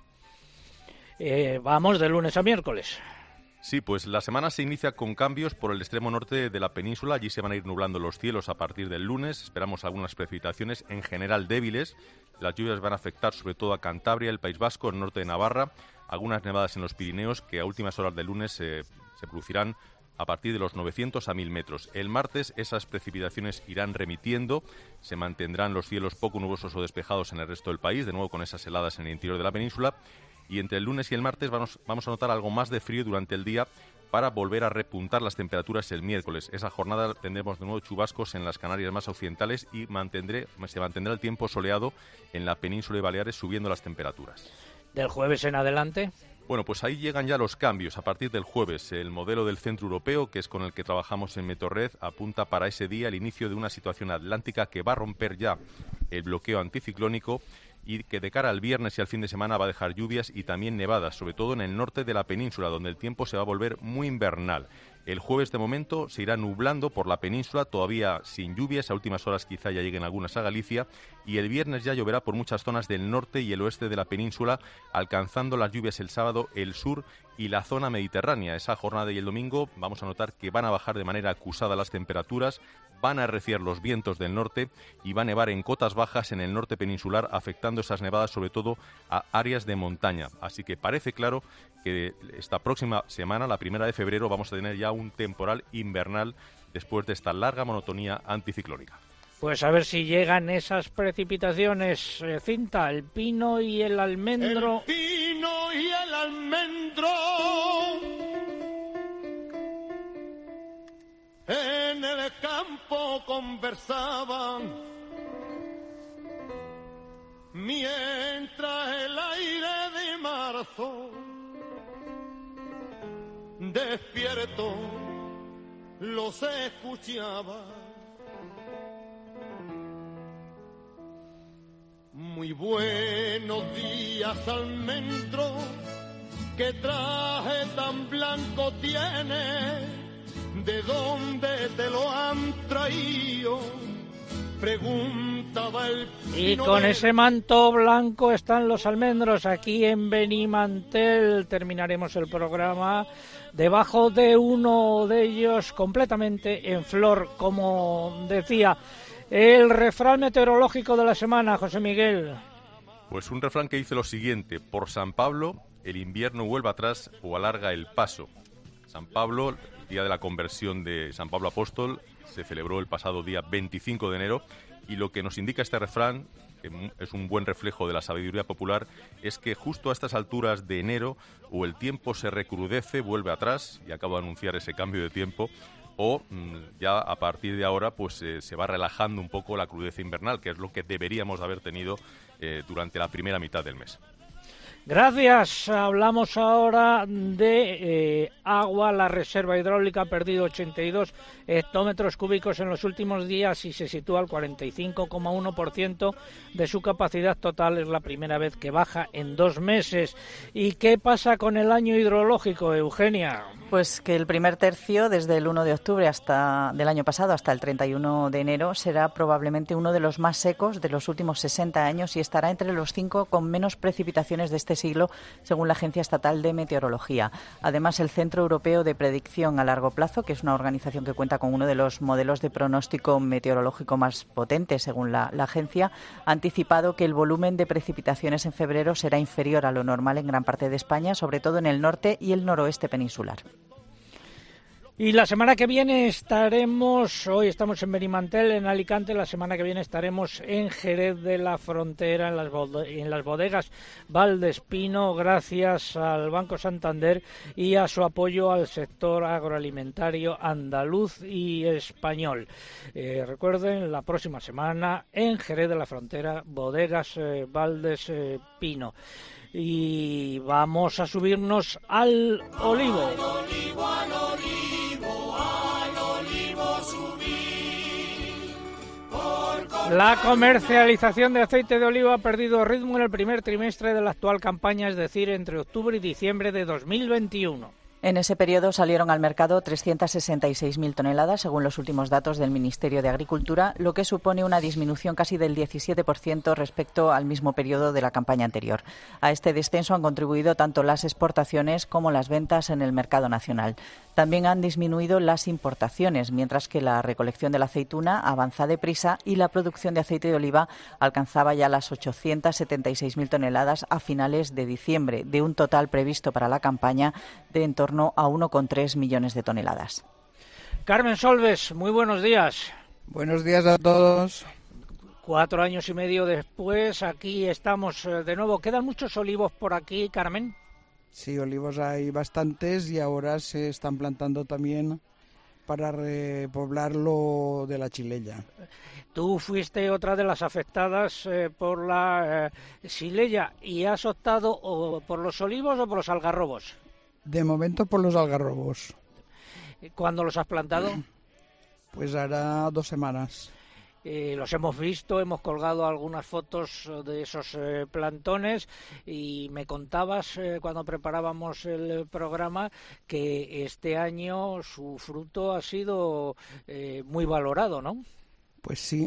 Eh, vamos de lunes a miércoles. Sí, pues la semana se inicia con cambios por el extremo norte de la península. Allí se van a ir nublando los cielos a partir del lunes. Esperamos algunas precipitaciones, en general débiles. Las lluvias van a afectar sobre todo a Cantabria, el País Vasco, el norte de Navarra, algunas nevadas en los Pirineos que a últimas horas del lunes se... se producirán a partir de los novecientos a mil metros. El martes esas precipitaciones irán remitiendo, se mantendrán los cielos poco nubosos o despejados en el resto del país, de nuevo con esas heladas en el interior de la península, y entre el lunes y el martes vamos, vamos a notar algo más de frío durante el día para volver a repuntar las temperaturas el miércoles. Esa jornada tendremos de nuevo chubascos en las Canarias más occidentales y mantendré, se mantendrá el tiempo soleado en la península de Baleares, subiendo las temperaturas. ¿Del jueves en adelante? Bueno, pues ahí llegan ya los cambios. A partir del jueves, el modelo del Centro Europeo, que es con el que trabajamos en Meteorred, apunta para ese día el inicio de una situación atlántica que va a romper ya el bloqueo anticiclónico y que de cara al viernes y al fin de semana va a dejar lluvias y también nevadas, sobre todo en el norte de la península, donde el tiempo se va a volver muy invernal. El jueves, de momento, se irá nublando por la península, todavía sin lluvias, a últimas horas quizá ya lleguen algunas a Galicia, y el viernes ya lloverá por muchas zonas del norte y el oeste de la península, alcanzando las lluvias el sábado, el sur y la zona mediterránea. Esa jornada y el domingo vamos a notar que van a bajar de manera acusada las temperaturas, van a arreciar los vientos del norte y va a nevar en cotas bajas en el norte peninsular, afectando esas nevadas sobre todo a áreas de montaña. Así que parece claro que esta próxima semana, la primera de febrero, vamos a tener ya un temporal invernal después de esta larga monotonía anticiclónica. Pues a ver si llegan esas precipitaciones, eh, Cinta, el pino y el almendro. El pino y el almendro en el campo conversaban mientras el aire de marzo despierto los escuchaba. Muy buenos días, almendro, que traje tan blanco tiene. ¿De dónde te lo han traído? Preguntaba el pino. Y con ese manto blanco están los almendros aquí en Benimantel. Terminaremos el programa debajo de uno de ellos completamente en flor, como decía. El refrán meteorológico de la semana, José Miguel. Pues un refrán que dice lo siguiente: por San Pablo, el invierno vuelve atrás o alarga el paso. San Pablo, el día de la conversión de San Pablo Apóstol, se celebró el pasado día veinticinco de enero Y lo que nos indica este refrán, que es un buen reflejo de la sabiduría popular, es que justo a estas alturas de enero o el tiempo se recrudece, vuelve atrás, y acabo de anunciar ese cambio de tiempo, o mmm, ya a partir de ahora pues eh, se va relajando un poco la crudeza invernal, que es lo que deberíamos haber tenido eh, durante la primera mitad del mes. Gracias. Hablamos ahora de eh, agua. La reserva hidráulica ha perdido ochenta y dos hectómetros cúbicos en los últimos días y se sitúa al cuarenta y cinco coma uno por ciento de su capacidad total. Es la primera vez que baja en dos meses. ¿Y qué pasa con el año hidrológico, Eugenia? Pues que el primer tercio, desde el uno de octubre hasta del año pasado hasta el treinta y uno de enero, será probablemente uno de los más secos de los últimos sesenta años y estará entre los cinco con menos precipitaciones de este siglo, según la Agencia Estatal de Meteorología. Además, el Centro Europeo de Predicción a Largo Plazo, que es una organización que cuenta con uno de los modelos de pronóstico meteorológico más potentes, según la, la agencia, ha anticipado que el volumen de precipitaciones en febrero será inferior a lo normal en gran parte de España, sobre todo en el norte y el noroeste peninsular. Y la semana que viene estaremos, hoy estamos en Benimantel, en Alicante, la semana que viene estaremos en Jerez de la Frontera, en las, bode- en las bodegas Valdespino, gracias al Banco Santander y a su apoyo al sector agroalimentario andaluz y español. Eh, recuerden, la próxima semana en Jerez de la Frontera, bodegas eh, Valdespino. Y vamos a subirnos al olivo. Al olivo, al olivo, al olivo subir. Por La comercialización de aceite de oliva ha perdido ritmo en el primer trimestre de la actual campaña, es decir, entre octubre y diciembre de dos mil veintiuno. En ese periodo salieron al mercado trescientas sesenta y seis mil toneladas, según los últimos datos del Ministerio de Agricultura, lo que supone una disminución casi del diecisiete por ciento respecto al mismo periodo de la campaña anterior. A este descenso han contribuido tanto las exportaciones como las ventas en el mercado nacional. También han disminuido las importaciones, mientras que la recolección de la aceituna avanza deprisa y la producción de aceite de oliva alcanzaba ya las ochocientas setenta y seis mil toneladas a finales de diciembre, de un total previsto para la campaña de en torno a uno coma tres millones de toneladas. Carmen Solves, muy buenos días. Buenos días a todos. Cuatro años y medio después, aquí estamos de nuevo. ¿Quedan muchos olivos por aquí, Carmen? Sí, olivos hay bastantes y ahora se están plantando también para repoblarlo de la Xylella. Tú fuiste otra de las afectadas eh, por la eh, Xylella y has optado o por los olivos o por los algarrobos. De momento por los algarrobos. ¿Cuándo los has plantado? Pues hará dos semanas. Eh, los hemos visto, hemos colgado algunas fotos de esos eh, plantones y me contabas eh, cuando preparábamos el programa que este año su fruto ha sido eh, muy valorado, ¿no? Pues sí,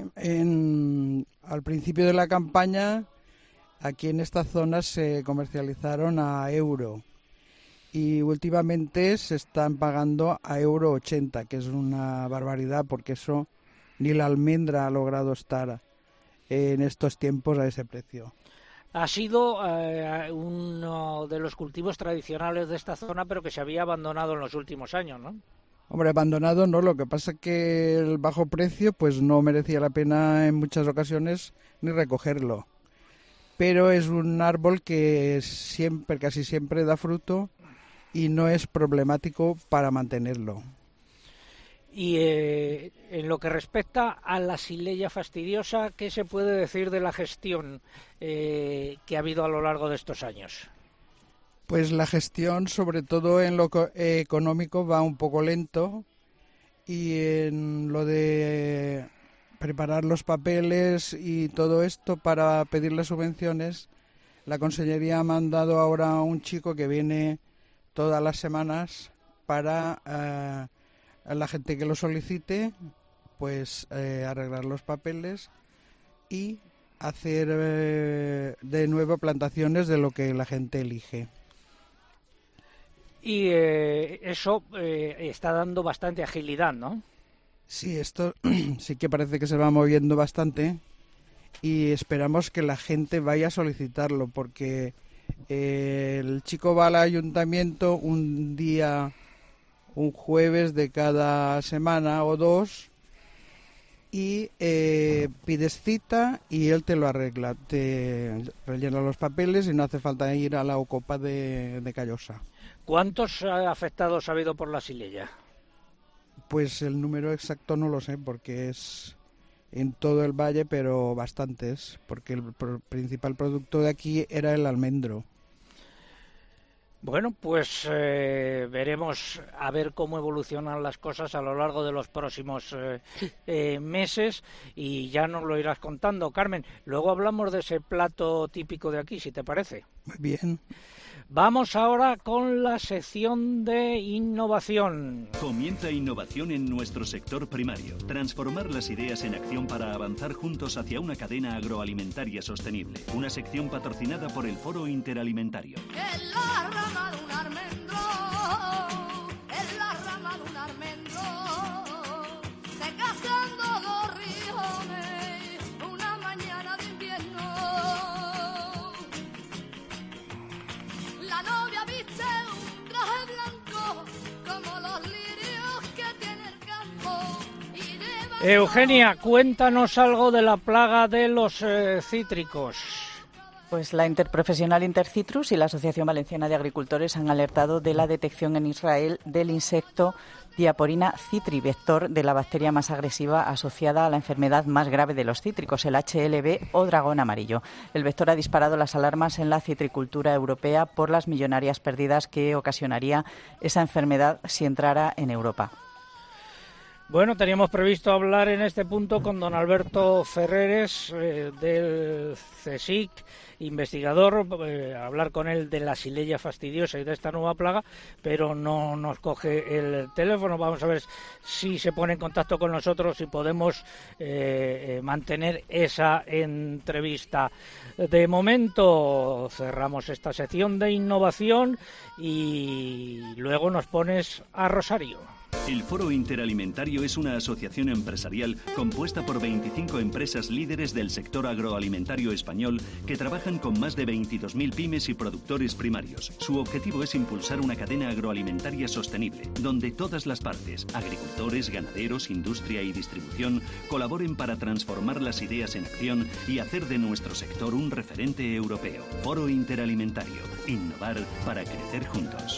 en, al principio de la campaña aquí en esta zona se comercializaron a euro. Y últimamente se están pagando a euro ochenta, que es una barbaridad porque eso ni la almendra ha logrado estar en estos tiempos a ese precio. Ha sido eh, uno de los cultivos tradicionales de esta zona, pero que se había abandonado en los últimos años, ¿no? Hombre, abandonado no, lo que pasa es que el bajo precio pues no merecía la pena en muchas ocasiones ni recogerlo. Pero es un árbol que siempre, casi siempre da fruto y no es problemático para mantenerlo. Y eh, en lo que respecta a la Xylella fastidiosa, ¿qué se puede decir de la gestión eh, que ha habido a lo largo de estos años? Pues la gestión, sobre todo en lo eh, económico, va un poco lento y en lo de preparar los papeles y todo esto para pedir las subvenciones, la Consellería ha mandado ahora a un chico que viene todas las semanas para eh, a la gente que lo solicite, pues eh, arreglar los papeles y hacer eh, de nuevo plantaciones de lo que la gente elige. Y eh, eso eh, está dando bastante agilidad, ¿no? Sí, esto sí que parece que se va moviendo bastante y esperamos que la gente vaya a solicitarlo porque eh, el chico va al ayuntamiento un día, un jueves de cada semana o dos y eh, pides cita y él te lo arregla, te rellena los papeles y no hace falta ir a la Ocopa de, de Callosa. ¿Cuántos afectados ha habido por la Xylella? Pues el número exacto no lo sé, porque es en todo el valle, pero bastantes, porque el pr- principal producto de aquí era el almendro. Bueno, pues eh, veremos a ver cómo evolucionan las cosas a lo largo de los próximos eh, eh, meses y ya nos lo irás contando, Carmen. Luego hablamos de ese plato típico de aquí, si te parece. Muy bien. Vamos ahora con la sección de innovación. Comienza innovación en nuestro sector primario. Transformar las ideas en acción para avanzar juntos hacia una cadena agroalimentaria sostenible. Una sección patrocinada por el Foro Interalimentario. En la rama de un almendro, en la rama de un almendro, se casan dos gorriones una mañana de invierno. La novia viste un traje blanco como los lirios que tiene el campo. Y lleva... Eugenia, cuéntanos algo de la plaga de los eh, cítricos. Pues la Interprofesional Intercitrus y la Asociación Valenciana de Agricultores han alertado de la detección en Israel del insecto Diaporina citri, vector de la bacteria más agresiva asociada a la enfermedad más grave de los cítricos, el H L V o dragón amarillo. El vector ha disparado las alarmas en la citricultura europea por las millonarias pérdidas que ocasionaría esa enfermedad si entrara en Europa. Bueno, teníamos previsto hablar en este punto con don Alberto Ferreres eh, del CSIC, investigador, eh, hablar con él de la Xylella fastidiosa y de esta nueva plaga, pero no nos coge el teléfono. Vamos a ver si se pone en contacto con nosotros y podemos eh, eh, mantener esa entrevista. De momento cerramos esta sección de innovación y luego nos pones a Rosario. El Foro Interalimentario es una asociación empresarial compuesta por veinticinco empresas líderes del sector agroalimentario español que trabajan con más de veintidós mil pymes y productores primarios. Su objetivo es impulsar una cadena agroalimentaria sostenible, donde todas las partes, agricultores, ganaderos, industria y distribución, colaboren para transformar las ideas en acción y hacer de nuestro sector un referente europeo. Foro Interalimentario. Innovar para crecer juntos.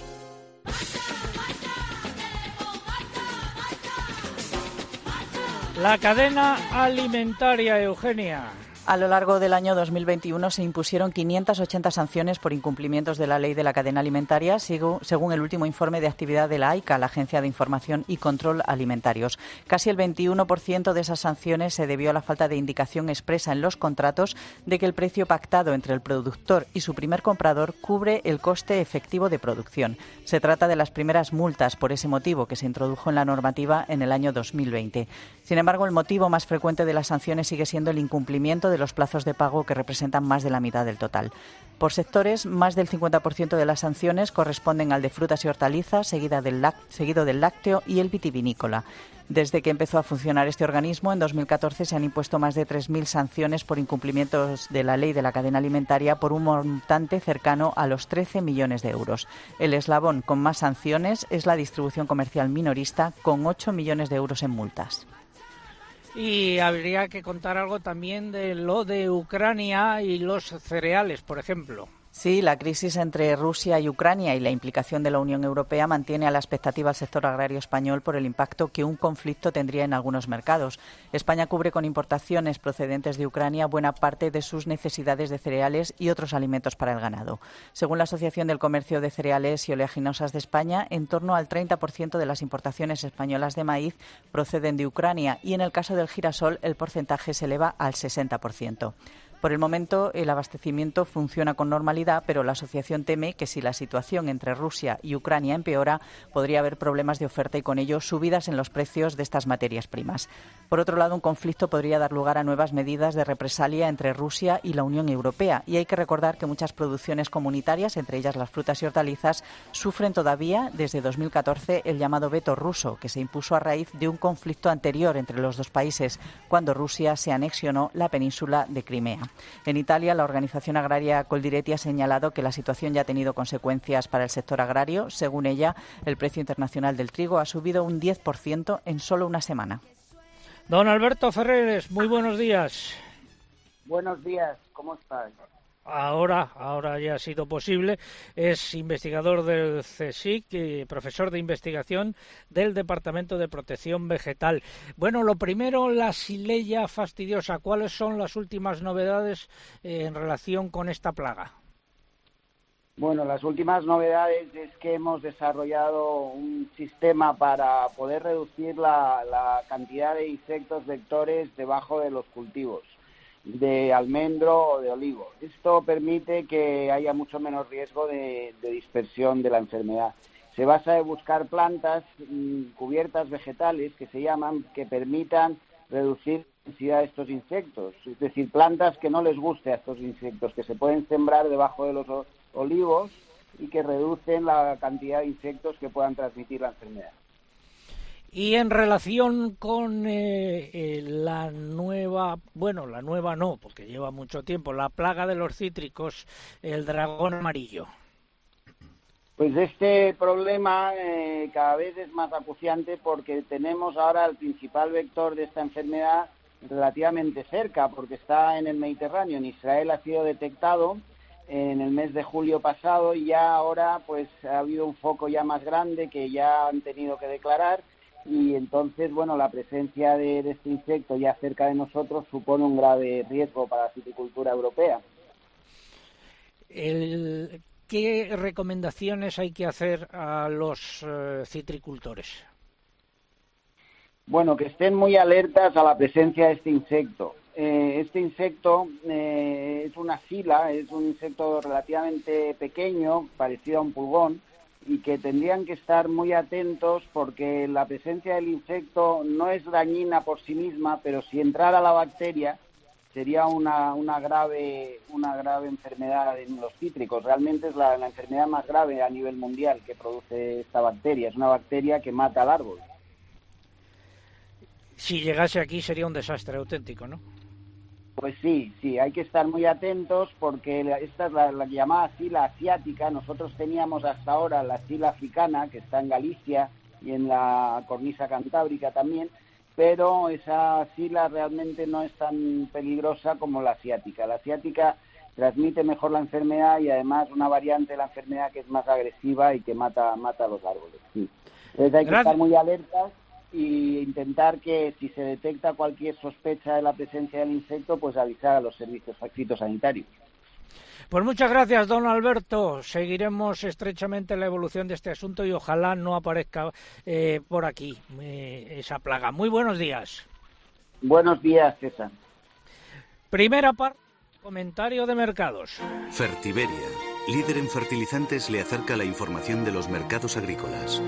La cadena alimentaria, Eugenia. A lo largo del año dos mil veintiuno se impusieron quinientas ochenta sanciones por incumplimientos de la ley de la cadena alimentaria, según el último informe de actividad de la AICA, la Agencia de Información y Control Alimentarios. Casi el veintiuno por ciento de esas sanciones se debió a la falta de indicación expresa en los contratos de que el precio pactado entre el productor y su primer comprador cubre el coste efectivo de producción. Se trata de las primeras multas por ese motivo que se introdujo en la normativa en el año dos mil veinte. Sin embargo, el motivo más frecuente de las sanciones sigue siendo el incumplimiento de los plazos de pago, que representan más de la mitad del total. Por sectores, más del cincuenta por ciento de las sanciones corresponden al de frutas y hortalizas, seguida del láct- seguido del lácteo y el vitivinícola. Desde que empezó a funcionar este organismo, en dos mil catorce se han impuesto más de tres mil sanciones por incumplimientos de la ley de la cadena alimentaria por un montante cercano a los trece millones de euros. El eslabón con más sanciones es la distribución comercial minorista, con ocho millones de euros en multas. Y habría que contar algo también de lo de Ucrania y los cereales, por ejemplo. Sí, la crisis entre Rusia y Ucrania y la implicación de la Unión Europea mantiene a la expectativa al sector agrario español por el impacto que un conflicto tendría en algunos mercados. España cubre con importaciones procedentes de Ucrania buena parte de sus necesidades de cereales y otros alimentos para el ganado. Según la Asociación del Comercio de Cereales y Oleaginosas de España, en torno al treinta por ciento de las importaciones españolas de maíz proceden de Ucrania y en el caso del girasol el porcentaje se eleva al sesenta por ciento. Por el momento, el abastecimiento funciona con normalidad, pero la asociación teme que si la situación entre Rusia y Ucrania empeora, podría haber problemas de oferta y con ello subidas en los precios de estas materias primas. Por otro lado, un conflicto podría dar lugar a nuevas medidas de represalia entre Rusia y la Unión Europea. Y hay que recordar que muchas producciones comunitarias, entre ellas las frutas y hortalizas, sufren todavía desde dos mil catorce el llamado veto ruso, que se impuso a raíz de un conflicto anterior entre los dos países, cuando Rusia se anexionó la península de Crimea. En Italia, la organización agraria Coldiretti ha señalado que la situación ya ha tenido consecuencias para el sector agrario. Según ella, el precio internacional del trigo ha subido un diez por ciento en solo una semana. Don Alberto Ferreres, muy buenos días. Buenos días, ¿cómo estás? Ahora, ahora ya ha sido posible. Es investigador del CSIC y profesor de investigación del Departamento de Protección Vegetal. Bueno, lo primero, la xylella fastidiosa. ¿Cuáles son las últimas novedades eh, en relación con esta plaga? Bueno, las últimas novedades es que hemos desarrollado un sistema para poder reducir la, la cantidad de insectos vectores debajo de los cultivos de almendro o de olivo. Esto permite que haya mucho menos riesgo de, de dispersión de la enfermedad. Se basa en buscar plantas mmm, cubiertas vegetales, que se llaman, que permitan reducir la densidad de estos insectos. Es decir, plantas que no les guste a estos insectos, que se pueden sembrar debajo de los olivos y que reducen la cantidad de insectos que puedan transmitir la enfermedad. Y en relación con eh, eh, la nueva, bueno, la nueva no, porque lleva mucho tiempo, la plaga de los cítricos, el dragón amarillo. Pues este problema eh, cada vez es más acuciante porque tenemos ahora el principal vector de esta enfermedad relativamente cerca, porque está en el Mediterráneo. En Israel ha sido detectado en el mes de julio pasado y ya ahora pues ha habido un foco ya más grande que ya han tenido que declarar, y entonces, bueno, la presencia de, de este insecto ya cerca de nosotros supone un grave riesgo para la citricultura europea. El, ¿Qué recomendaciones hay que hacer a los eh, citricultores? Bueno, que estén muy alertas a la presencia de este insecto. Eh, este insecto eh, es una sila, es un insecto relativamente pequeño, parecido a un pulgón, y que tendrían que estar muy atentos porque la presencia del insecto no es dañina por sí misma, pero si entrara la bacteria sería una, una grave una grave enfermedad en los cítricos. Realmente es la, la enfermedad más grave a nivel mundial que produce esta bacteria. Es una bacteria que mata al árbol. Si llegase aquí sería un desastre auténtico, ¿no? Pues sí, sí, hay que estar muy atentos porque esta es la, la llamada sila asiática. Nosotros teníamos hasta ahora la sila africana, que está en Galicia y en la cornisa cantábrica también, pero esa sila realmente no es tan peligrosa como la asiática. La asiática transmite mejor la enfermedad y además una variante de la enfermedad que es más agresiva y que mata, mata a los árboles. Sí. Entonces hay que Gracias. estar muy alertas y intentar que si se detecta cualquier sospecha de la presencia del insecto, pues avisar a los servicios fitosanitarios. Pues muchas gracias, don Alberto. Seguiremos estrechamente la evolución de este asunto y ojalá no aparezca eh, por aquí eh, esa plaga. Muy buenos días. Buenos días, César. Primera parte, comentario de mercados. Fertiberia, líder en fertilizantes, le acerca la información de los mercados agrícolas.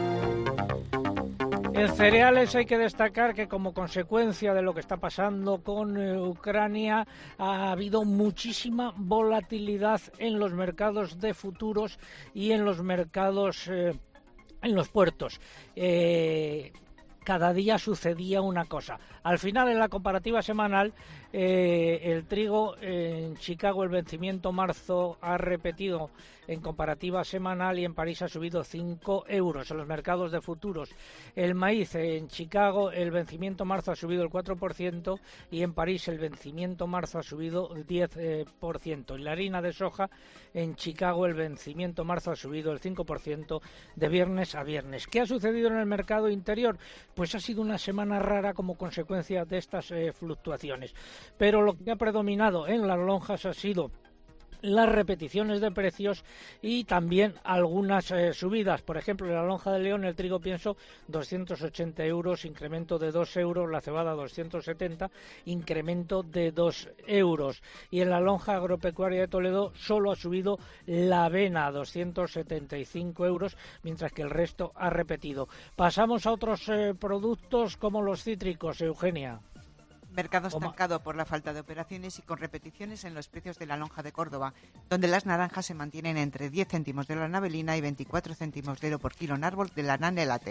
En cereales hay que destacar que como consecuencia de lo que está pasando con eh, Ucrania ha habido muchísima volatilidad en los mercados de futuros y en los mercados, eh, en los puertos. Eh, cada día sucedía una cosa. Al final, en la comparativa semanal, eh, el trigo en Chicago, el vencimiento marzo, ha repetido en comparativa semanal y en París ha subido cinco euros en los mercados de futuros. El maíz en Chicago, el vencimiento marzo ha subido el cuatro por ciento y en París el vencimiento marzo ha subido el diez por ciento. Y la harina de soja en Chicago, el vencimiento marzo ha subido el cinco por ciento de viernes a viernes. ¿Qué ha sucedido en el mercado interior? Pues ha sido una semana rara como consecuencia de estas eh, fluctuaciones. Pero lo que ha predominado en las lonjas ha sido las repeticiones de precios y también algunas eh, subidas. Por ejemplo, en la lonja de León el trigo pienso doscientos ochenta euros, incremento de dos euros, la cebada doscientos setenta, incremento de dos euros. Y en la lonja agropecuaria de Toledo solo ha subido la avena, doscientos setenta y cinco euros, mientras que el resto ha repetido. Pasamos a otros eh, productos como los cítricos, Eugenia. Mercado estancado por la falta de operaciones y con repeticiones en los precios de la lonja de Córdoba, donde las naranjas se mantienen entre diez céntimos de la navelina y veinticuatro céntimos de euro por kilo en árbol de la Nanelate.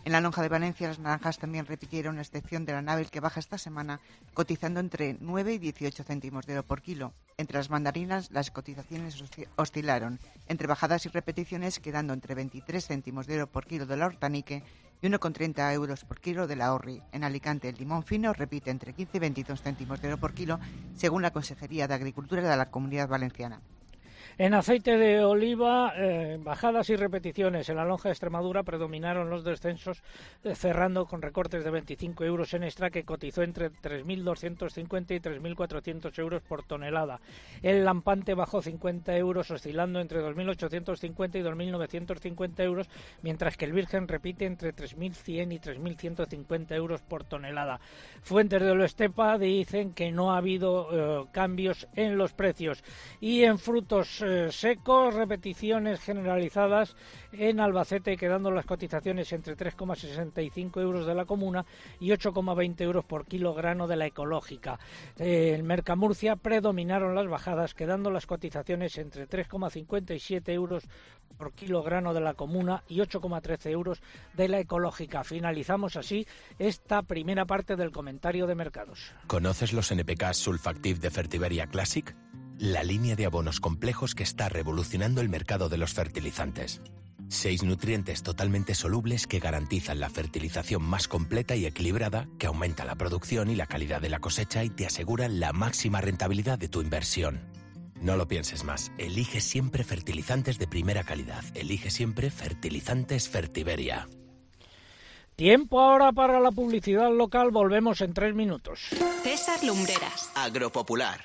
En la lonja de Valencia, las naranjas también repitieron, a excepción de la Navel, que baja esta semana, cotizando entre nueve y dieciocho céntimos de euro por kilo. Entre las mandarinas, las cotizaciones oscilaron entre bajadas y repeticiones, quedando entre veintitrés céntimos de euro por kilo de la hortanique y uno con treinta euros por kilo de la orri. En Alicante, el limón fino repite entre quince y veintidós céntimos de euro por kilo, según la Consejería de Agricultura de la Comunidad Valenciana. En aceite de oliva, eh, bajadas y repeticiones. En la lonja de Extremadura predominaron los descensos, eh, cerrando con recortes de veinticinco euros en extra, que cotizó entre tres mil doscientos cincuenta y tres mil cuatrocientos euros por tonelada. El lampante bajó cincuenta euros, oscilando entre dos mil ochocientos cincuenta y dos mil novecientos cincuenta euros, mientras que el virgen repite entre tres mil cien y tres mil ciento cincuenta euros por tonelada. Fuentes de Oloestepa dicen que no ha habido eh, cambios en los precios. Y en frutos secos, repeticiones generalizadas en Albacete, quedando las cotizaciones entre tres coma sesenta y cinco euros de la comuna y ocho coma veinte euros por kilogramo de la ecológica. Eh, en Mercamurcia predominaron las bajadas, quedando las cotizaciones entre tres coma cincuenta y siete euros por kilogramo de la comuna y ocho coma trece euros de la ecológica. Finalizamos así esta primera parte del comentario de mercados. ¿Conoces los N P K Sulfactive de Fertiberia Classic? La línea de abonos complejos que está revolucionando el mercado de los fertilizantes. Seis nutrientes totalmente solubles que garantizan la fertilización más completa y equilibrada, que aumenta la producción y la calidad de la cosecha y te aseguran la máxima rentabilidad de tu inversión. No lo pienses más. Elige siempre fertilizantes de primera calidad. Elige siempre Fertilizantes Fertiberia. Tiempo ahora para la publicidad local. Volvemos en tres minutos. César Lumbreras. Agropopular.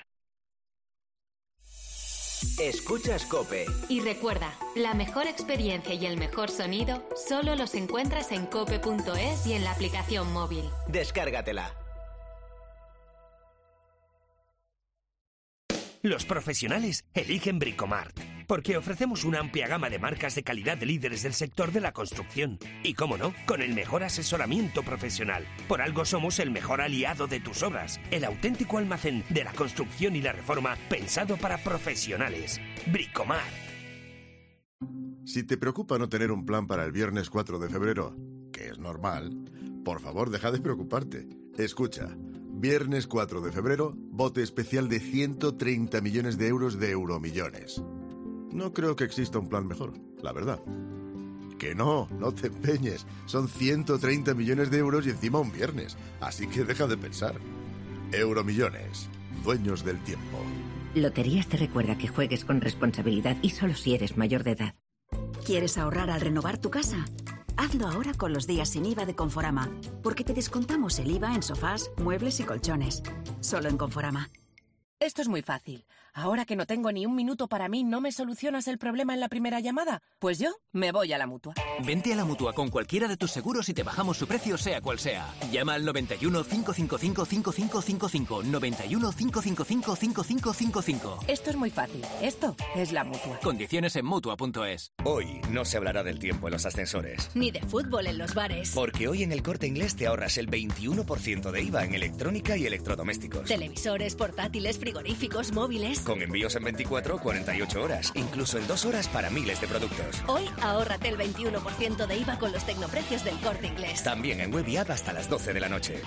Escuchas COPE. Y recuerda, la mejor experiencia y el mejor sonido solo los encuentras en cope punto es y en la aplicación móvil. Descárgatela. Los profesionales eligen Bricomart, porque ofrecemos una amplia gama de marcas de calidad de líderes del sector de la construcción. Y cómo no, con el mejor asesoramiento profesional. Por algo somos el mejor aliado de tus obras, el auténtico almacén de la construcción y la reforma pensado para profesionales. Bricomart. Si te preocupa no tener un plan para el viernes cuatro de febrero, que es normal, por favor deja de preocuparte. Escucha. Viernes cuatro de febrero, bote especial de ciento treinta millones de euros de Euromillones. No creo que exista un plan mejor, la verdad. Que no, no te empeñes. Son ciento treinta millones de euros y encima un viernes. Así que deja de pensar. Euromillones, dueños del tiempo. Loterías te recuerda que juegues con responsabilidad y solo si eres mayor de edad. ¿Quieres ahorrar al renovar tu casa? Hazlo ahora con los días sin I V A de Conforama, porque te descontamos el I V A en sofás, muebles y colchones. Solo en Conforama. Esto es muy fácil. Ahora que no tengo ni un minuto para mí, ¿no me solucionas el problema en la primera llamada? Pues yo me voy a la Mutua. Vente a la Mutua con cualquiera de tus seguros y te bajamos su precio sea cual sea. Llama al noventa y uno, cinco cinco cinco, cinco cinco cinco cinco, noventa y uno, cinco cinco cinco, cinco cinco cinco cinco. Esto es muy fácil. Esto es la Mutua. Condiciones en Mutua punto es. Hoy no se hablará del tiempo en los ascensores. Ni de fútbol en los bares. Porque hoy en El Corte Inglés te ahorras el veintiuno por ciento de I V A en electrónica y electrodomésticos. Televisores, portátiles, frigoríficos, móviles. Con envíos en veinticuatro o cuarenta y ocho horas, incluso en dos horas para miles de productos. Hoy ahórrate el veintiuno por ciento de I V A con los tecnoprecios del Corte Inglés. También en web y app hasta las doce de la noche.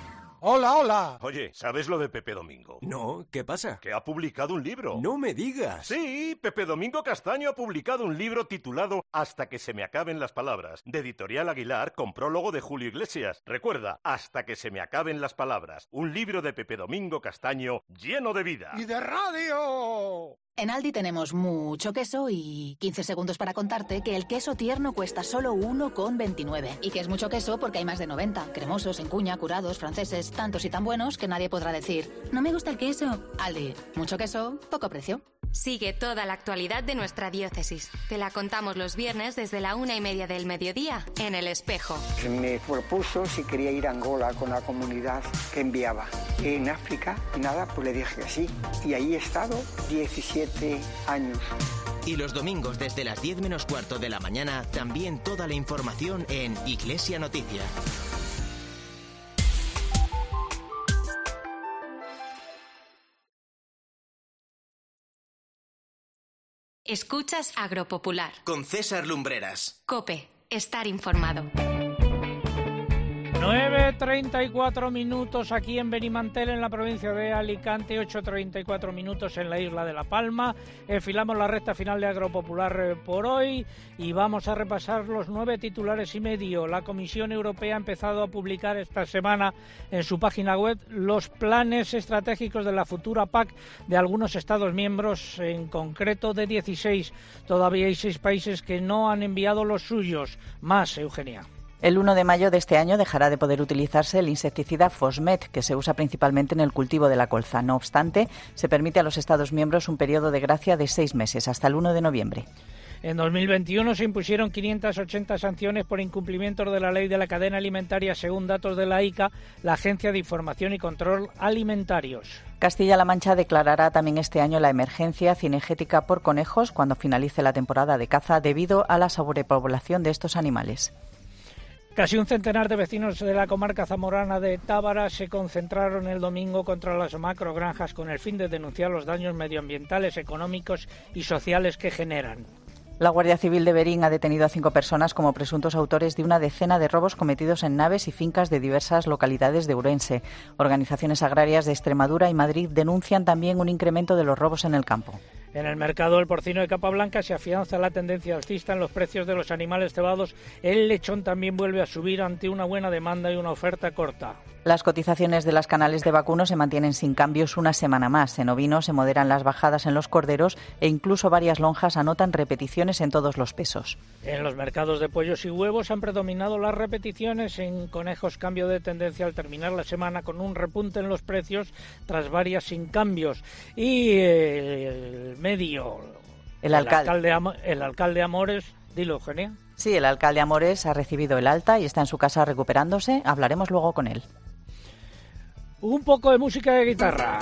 Hola, hola. Oye, ¿sabes lo de Pepe Domingo? No, ¿qué pasa? Que ha publicado un libro. No me digas. Sí, Pepe Domingo Castaño ha publicado un libro titulado Hasta que se me acaben las palabras, de Editorial Aguilar, con prólogo de Julio Iglesias. Recuerda, Hasta que se me acaben las palabras, un libro de Pepe Domingo Castaño lleno de vida. ¡Y de radio! En Aldi tenemos mucho queso y quince segundos para contarte que el queso tierno cuesta solo uno con veintinueve. Y que es mucho queso porque hay más de noventa. Cremosos, en cuña, curados, franceses, tantos y tan buenos que nadie podrá decir «No me gusta el queso». Aldi, mucho queso, poco precio. Sigue toda la actualidad de nuestra diócesis. Te la contamos los viernes desde la una y media del mediodía en El Espejo. Me propuso si quería ir a Angola con la comunidad que enviaba. En África, nada, pues le dije que sí. Y ahí he estado diecisiete años. Y los domingos desde las diez menos cuarto de la mañana, también toda la información en Iglesia Noticia. Escuchas Agropopular. Con César Lumbreras. COPE. Estar informado. nueve treinta y cuatro minutos aquí en Benimantel, en la provincia de Alicante, ocho treinta y cuatro minutos en la isla de La Palma. Enfilamos la recta final de Agropopular por hoy y vamos a repasar los nueve titulares y medio. La Comisión Europea ha empezado a publicar esta semana en su página web los planes estratégicos de la futura P A C de algunos Estados miembros, en concreto de dieciséis. Todavía hay seis países que no han enviado los suyos. Más, Eugenia. El uno de mayo de este año dejará de poder utilizarse el insecticida Fosmet, que se usa principalmente en el cultivo de la colza. No obstante, se permite a los Estados miembros un periodo de gracia de seis meses, hasta el uno de noviembre. En dos mil veintiuno se impusieron quinientas ochenta sanciones por incumplimiento de la ley de la cadena alimentaria, según datos de la I C A, la Agencia de Información y Control Alimentarios. Castilla-La Mancha declarará también este año la emergencia cinegética por conejos cuando finalice la temporada de caza, debido a la sobrepoblación de estos animales. Casi un centenar de vecinos de la comarca zamorana de Tábara se concentraron el domingo contra las macrogranjas con el fin de denunciar los daños medioambientales, económicos y sociales que generan. La Guardia Civil de Berín ha detenido a cinco personas como presuntos autores de una decena de robos cometidos en naves y fincas de diversas localidades de Ourense. Organizaciones agrarias de Extremadura y Madrid denuncian también un incremento de los robos en el campo. En el mercado del porcino de capa blanca se afianza la tendencia alcista en los precios de los animales cebados. El lechón también vuelve a subir ante una buena demanda y una oferta corta. Las cotizaciones de las canales de vacuno se mantienen sin cambios una semana más. En ovino se moderan las bajadas en los corderos e incluso varias lonjas anotan repeticiones en todos los pesos. En los mercados de pollos y huevos han predominado las repeticiones. En conejos, cambio de tendencia al terminar la semana con un repunte en los precios tras varias sin cambios. Y eh, el medio, el, el alcalde, alcalde el alcalde Amores, dilo, Eugenia. Sí, el alcalde Amores ha recibido el alta y está en su casa recuperándose. Hablaremos luego con él. Un poco de música de guitarra.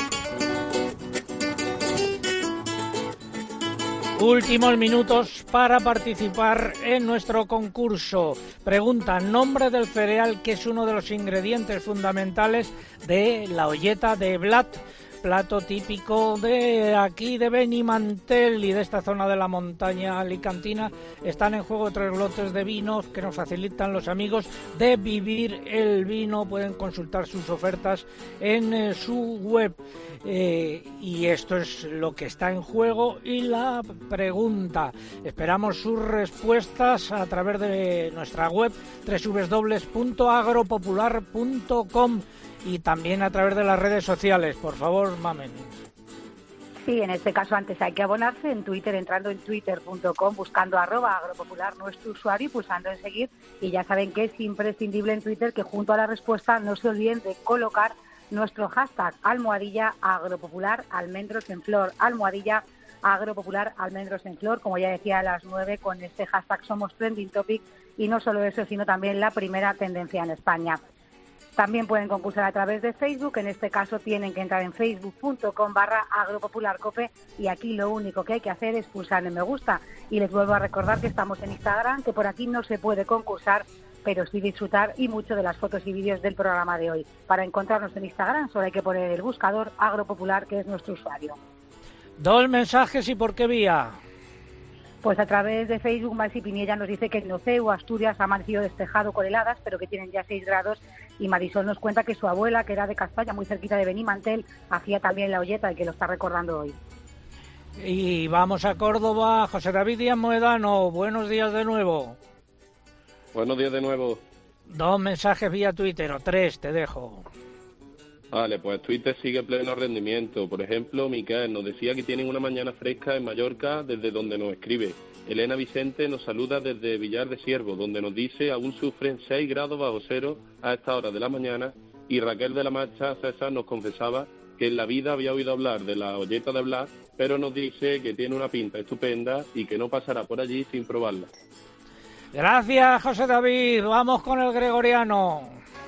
Últimos minutos para participar en nuestro concurso. Pregunta: nombre del cereal que es uno de los ingredientes fundamentales de la olleta de blat, plato típico de aquí de Benimantel y de esta zona de la montaña alicantina. Están en juego tres lotes de vinos que nos facilitan los amigos de Vivir el Vino. Pueden consultar sus ofertas en eh, su web. Eh, y esto es lo que está en juego y la pregunta. Esperamos sus respuestas a través de nuestra web doble u doble u doble u punto agropopular punto com y también a través de las redes sociales. Por favor, Mamen. Sí, en este caso antes hay que abonarse en Twitter, entrando en twitter punto com, buscando arroba agropopular nuestro usuario y pulsando en seguir. Y ya saben que es imprescindible en Twitter que junto a la respuesta no se olviden de colocar nuestro hashtag almohadilla agropopular almendros en flor, almohadilla agropopular almendros en flor, como ya decía a las nueve, con este hashtag somos trending topic, y no solo eso, sino también la primera tendencia en España. También pueden concursar a través de Facebook. En este caso tienen que entrar en facebook punto com barra agropopularcope y aquí lo único que hay que hacer es pulsar en me gusta. Y les vuelvo a recordar que estamos en Instagram, que por aquí no se puede concursar, pero sí disfrutar y mucho de las fotos y vídeos del programa de hoy. Para encontrarnos en Instagram solo hay que poner el buscador agropopular, que es nuestro usuario. Dos mensajes y por qué vía. Pues a través de Facebook, Marci Piniella nos dice que en Noceu, Asturias, ha amanecido despejado con heladas, pero que tienen ya seis grados. Y Marisol nos cuenta que su abuela, que era de Castalla, muy cerquita de Benimantel, hacía también la olleta y que lo está recordando hoy. Y vamos a Córdoba. José David Díaz Moedano, buenos días de nuevo. Buenos días de nuevo. Dos mensajes vía Twitter, o tres, te dejo. Vale, pues Twitter sigue pleno rendimiento. Por ejemplo, Miquel nos decía que tienen una mañana fresca en Mallorca, desde donde nos escribe. Elena Vicente nos saluda desde Villar de Siervo, donde nos dice aún sufren seis grados bajo cero a esta hora de la mañana. Y Raquel de la Marcha César nos confesaba que en la vida había oído hablar de la olleta de Blas, pero nos dice que tiene una pinta estupenda y que no pasará por allí sin probarla. Gracias, José David. Vamos con el gregoriano.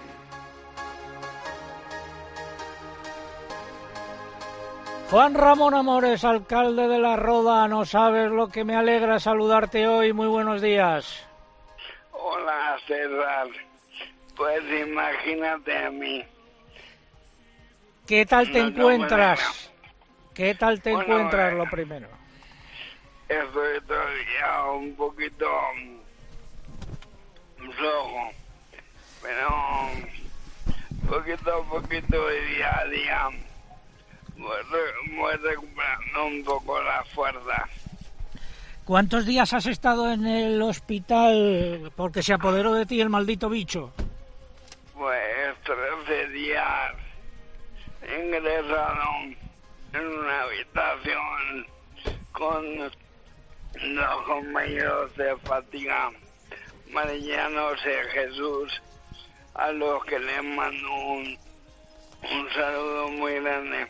Juan Ramón Amores, alcalde de La Roda, no sabes lo que me alegra saludarte hoy. Muy buenos días. Hola, César. Pues imagínate a mí. ¿Qué tal te no, encuentras? No ¿Qué tal te bueno, encuentras, eh, lo primero? Estoy todavía un poquito flojo, pero poquito a poquito y día a día voy, re, voy recuperando un poco la fuerza. ¿Cuántos días has estado en el hospital porque se apoderó de ti el maldito bicho? Pues trece días ingresado en una habitación con dos compañeros de fatiga, Marillanos y Jesús, a los que les mando un, un saludo muy grande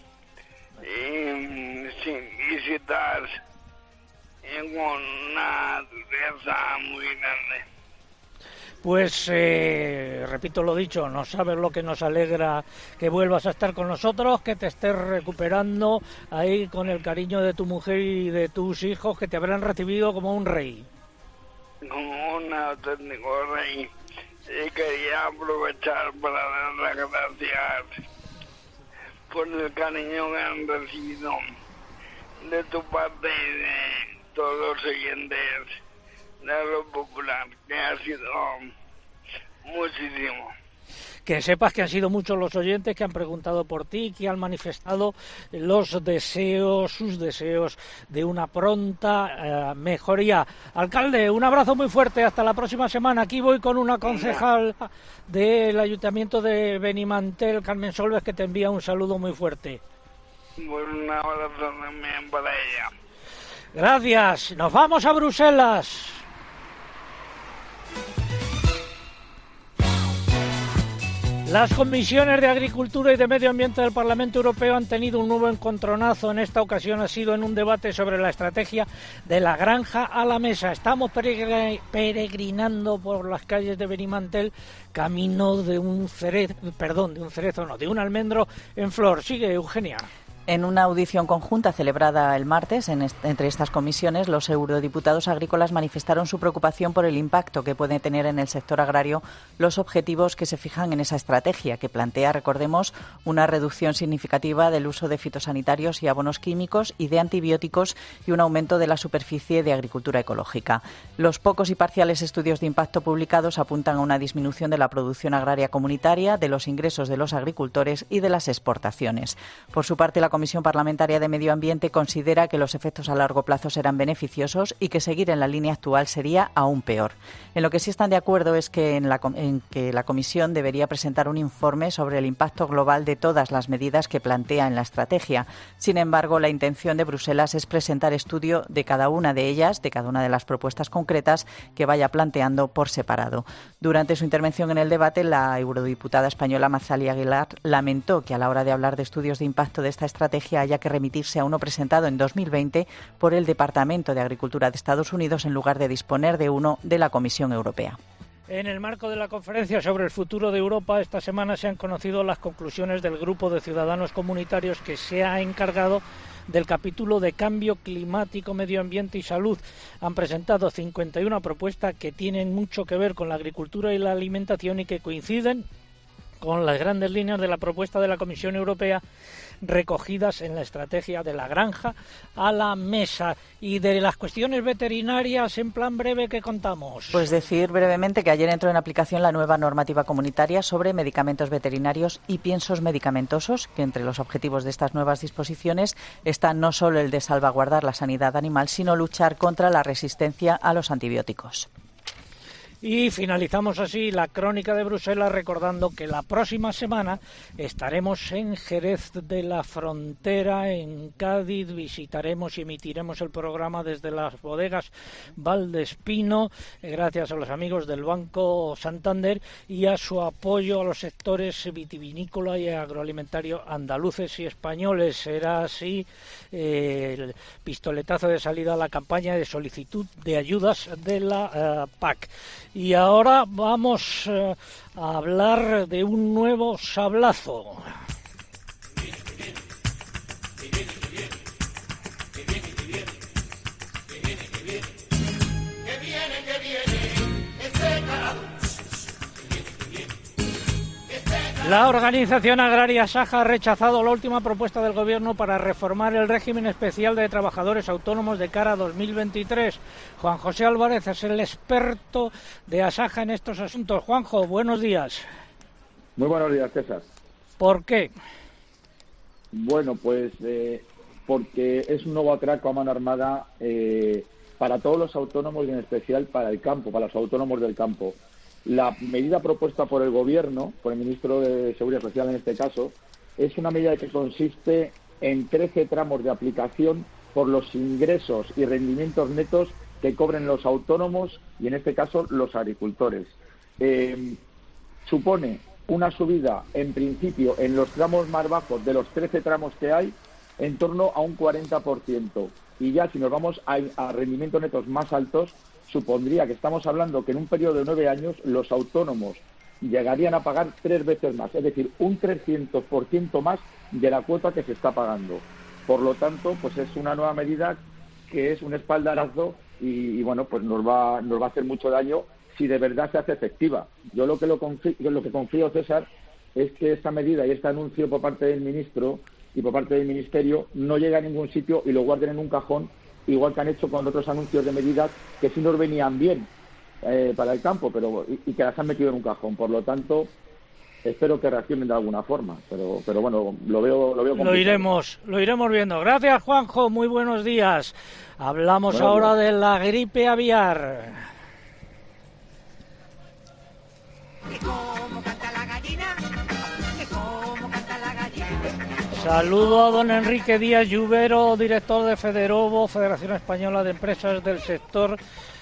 y sin visitar y con una dureza muy grande. Pues, eh, repito lo dicho, no sabes lo que nos alegra que vuelvas a estar con nosotros, que te estés recuperando ahí con el cariño de tu mujer y de tus hijos, que te habrán recibido como un rey. Como un auténtico rey. Y quería aprovechar para dar las gracias por el cariño que han recibido de tu parte y de todos los oyentes de Agro Popular, que ha sido muchísimo. Que sepas que han sido muchos los oyentes que han preguntado por ti, que han manifestado los deseos, sus deseos de una pronta eh, mejoría. Alcalde, un abrazo muy fuerte, hasta la próxima semana. Aquí voy con una concejal del Ayuntamiento de Benimantel, Carmen Solves, que te envía un saludo muy fuerte. Pues un abrazo también para ella. Gracias, nos vamos a Bruselas. Las comisiones de Agricultura y de Medio Ambiente del Parlamento Europeo han tenido un nuevo encontronazo. En esta ocasión ha sido en un debate sobre la estrategia de la granja a la mesa. Estamos peregrinando por las calles de Benimantel, camino de un cerezo, perdón, de un cerezo, no, de un almendro en flor. Sigue, Eugenia. En una audición conjunta celebrada el martes en est- entre estas comisiones, los eurodiputados agrícolas manifestaron su preocupación por el impacto que puede tener en el sector agrario los objetivos que se fijan en esa estrategia, que plantea, recordemos, una reducción significativa del uso de fitosanitarios y abonos químicos y de antibióticos y un aumento de la superficie de agricultura ecológica. Los pocos y parciales estudios de impacto publicados apuntan a una disminución de la producción agraria comunitaria, de los ingresos de los agricultores y de las exportaciones. Por su parte, la Comisión Parlamentaria de Medio Ambiente considera que los efectos a largo plazo serán beneficiosos y que seguir en la línea actual sería aún peor. En lo que sí están de acuerdo es que en, la, en que la Comisión debería presentar un informe sobre el impacto global de todas las medidas que plantea en la estrategia. Sin embargo, la intención de Bruselas es presentar estudio de cada una de ellas, de cada una de las propuestas concretas que vaya planteando por separado. Durante su intervención en el debate, la eurodiputada española Mazalia Aguilar lamentó que a la hora de hablar de estudios de impacto de esta estrategia estrategia haya que remitirse a uno presentado en dos mil veinte por el Departamento de Agricultura de Estados Unidos en lugar de disponer de uno de la Comisión Europea. En el marco de la conferencia sobre el futuro de Europa, esta semana se han conocido las conclusiones del grupo de ciudadanos comunitarios que se ha encargado del capítulo de cambio climático, medio ambiente y salud. Han presentado cincuenta y una propuestas que tienen mucho que ver con la agricultura y la alimentación y que coinciden con las grandes líneas de la propuesta de la Comisión Europea recogidas en la estrategia de la granja a la mesa. Y de las cuestiones veterinarias, en plan breve, ¿qué contamos? Pues decir brevemente que ayer entró en aplicación la nueva normativa comunitaria sobre medicamentos veterinarios y piensos medicamentosos, que entre los objetivos de estas nuevas disposiciones está no solo el de salvaguardar la sanidad animal, sino luchar contra la resistencia a los antibióticos. Y finalizamos así la crónica de Bruselas recordando que la próxima semana estaremos en Jerez de la Frontera, en Cádiz. Visitaremos y emitiremos el programa desde las bodegas Valdespino, gracias a los amigos del Banco Santander y a su apoyo a los sectores vitivinícola y agroalimentario andaluces y españoles. Será así eh, el pistoletazo de salida a la campaña de solicitud de ayudas de la uh, P A C. Y ahora vamos uh, a hablar de un nuevo sablazo. La organización agraria Saja ha rechazado la última propuesta del Gobierno para reformar el régimen especial de trabajadores autónomos de cara a dos mil veintitrés. Juan José Álvarez es el experto de Asaja en estos asuntos. Juanjo, buenos días. Muy buenos días, César. ¿Por qué? Bueno, pues eh, porque es un nuevo atraco a mano armada eh, para todos los autónomos y en especial para el campo, para los autónomos del campo. La medida propuesta por el Gobierno, por el Ministro de Seguridad Social en este caso, es una medida que consiste en trece tramos de aplicación por los ingresos y rendimientos netos que cobren los autónomos y en este caso los agricultores. Eh, supone una subida, en principio, en los tramos más bajos de los trece tramos que hay, en torno a un cuarenta por ciento. Y ya si nos vamos a, a rendimientos netos más altos, supondría que estamos hablando que en un periodo de nueve años los autónomos llegarían a pagar tres veces más, es decir, un trescientos por ciento más de la cuota que se está pagando. Por lo tanto, pues es una nueva medida que es un espaldarazo y, y bueno, pues nos va, nos va a hacer mucho daño si de verdad se hace efectiva. Yo lo que lo confío, lo que confío, César, es que esta medida y este anuncio por parte del ministro y por parte del ministerio no llegue a ningún sitio y lo guarden en un cajón, igual que han hecho con otros anuncios de medidas que sí nos venían bien eh, para el campo, pero y, y que las han metido en un cajón. Por lo tanto, espero que reaccionen de alguna forma, pero pero bueno, lo veo lo veo complicado. Lo iremos, lo iremos viendo. Gracias, Juanjo, muy buenos días. Hablamos Buenos ahora días. de la gripe aviar. Que como canta la gallina, que como canta la gallina. Saludo a don Enrique Díaz Lluvero, director de Federovo, Federación Española de Empresas del Sector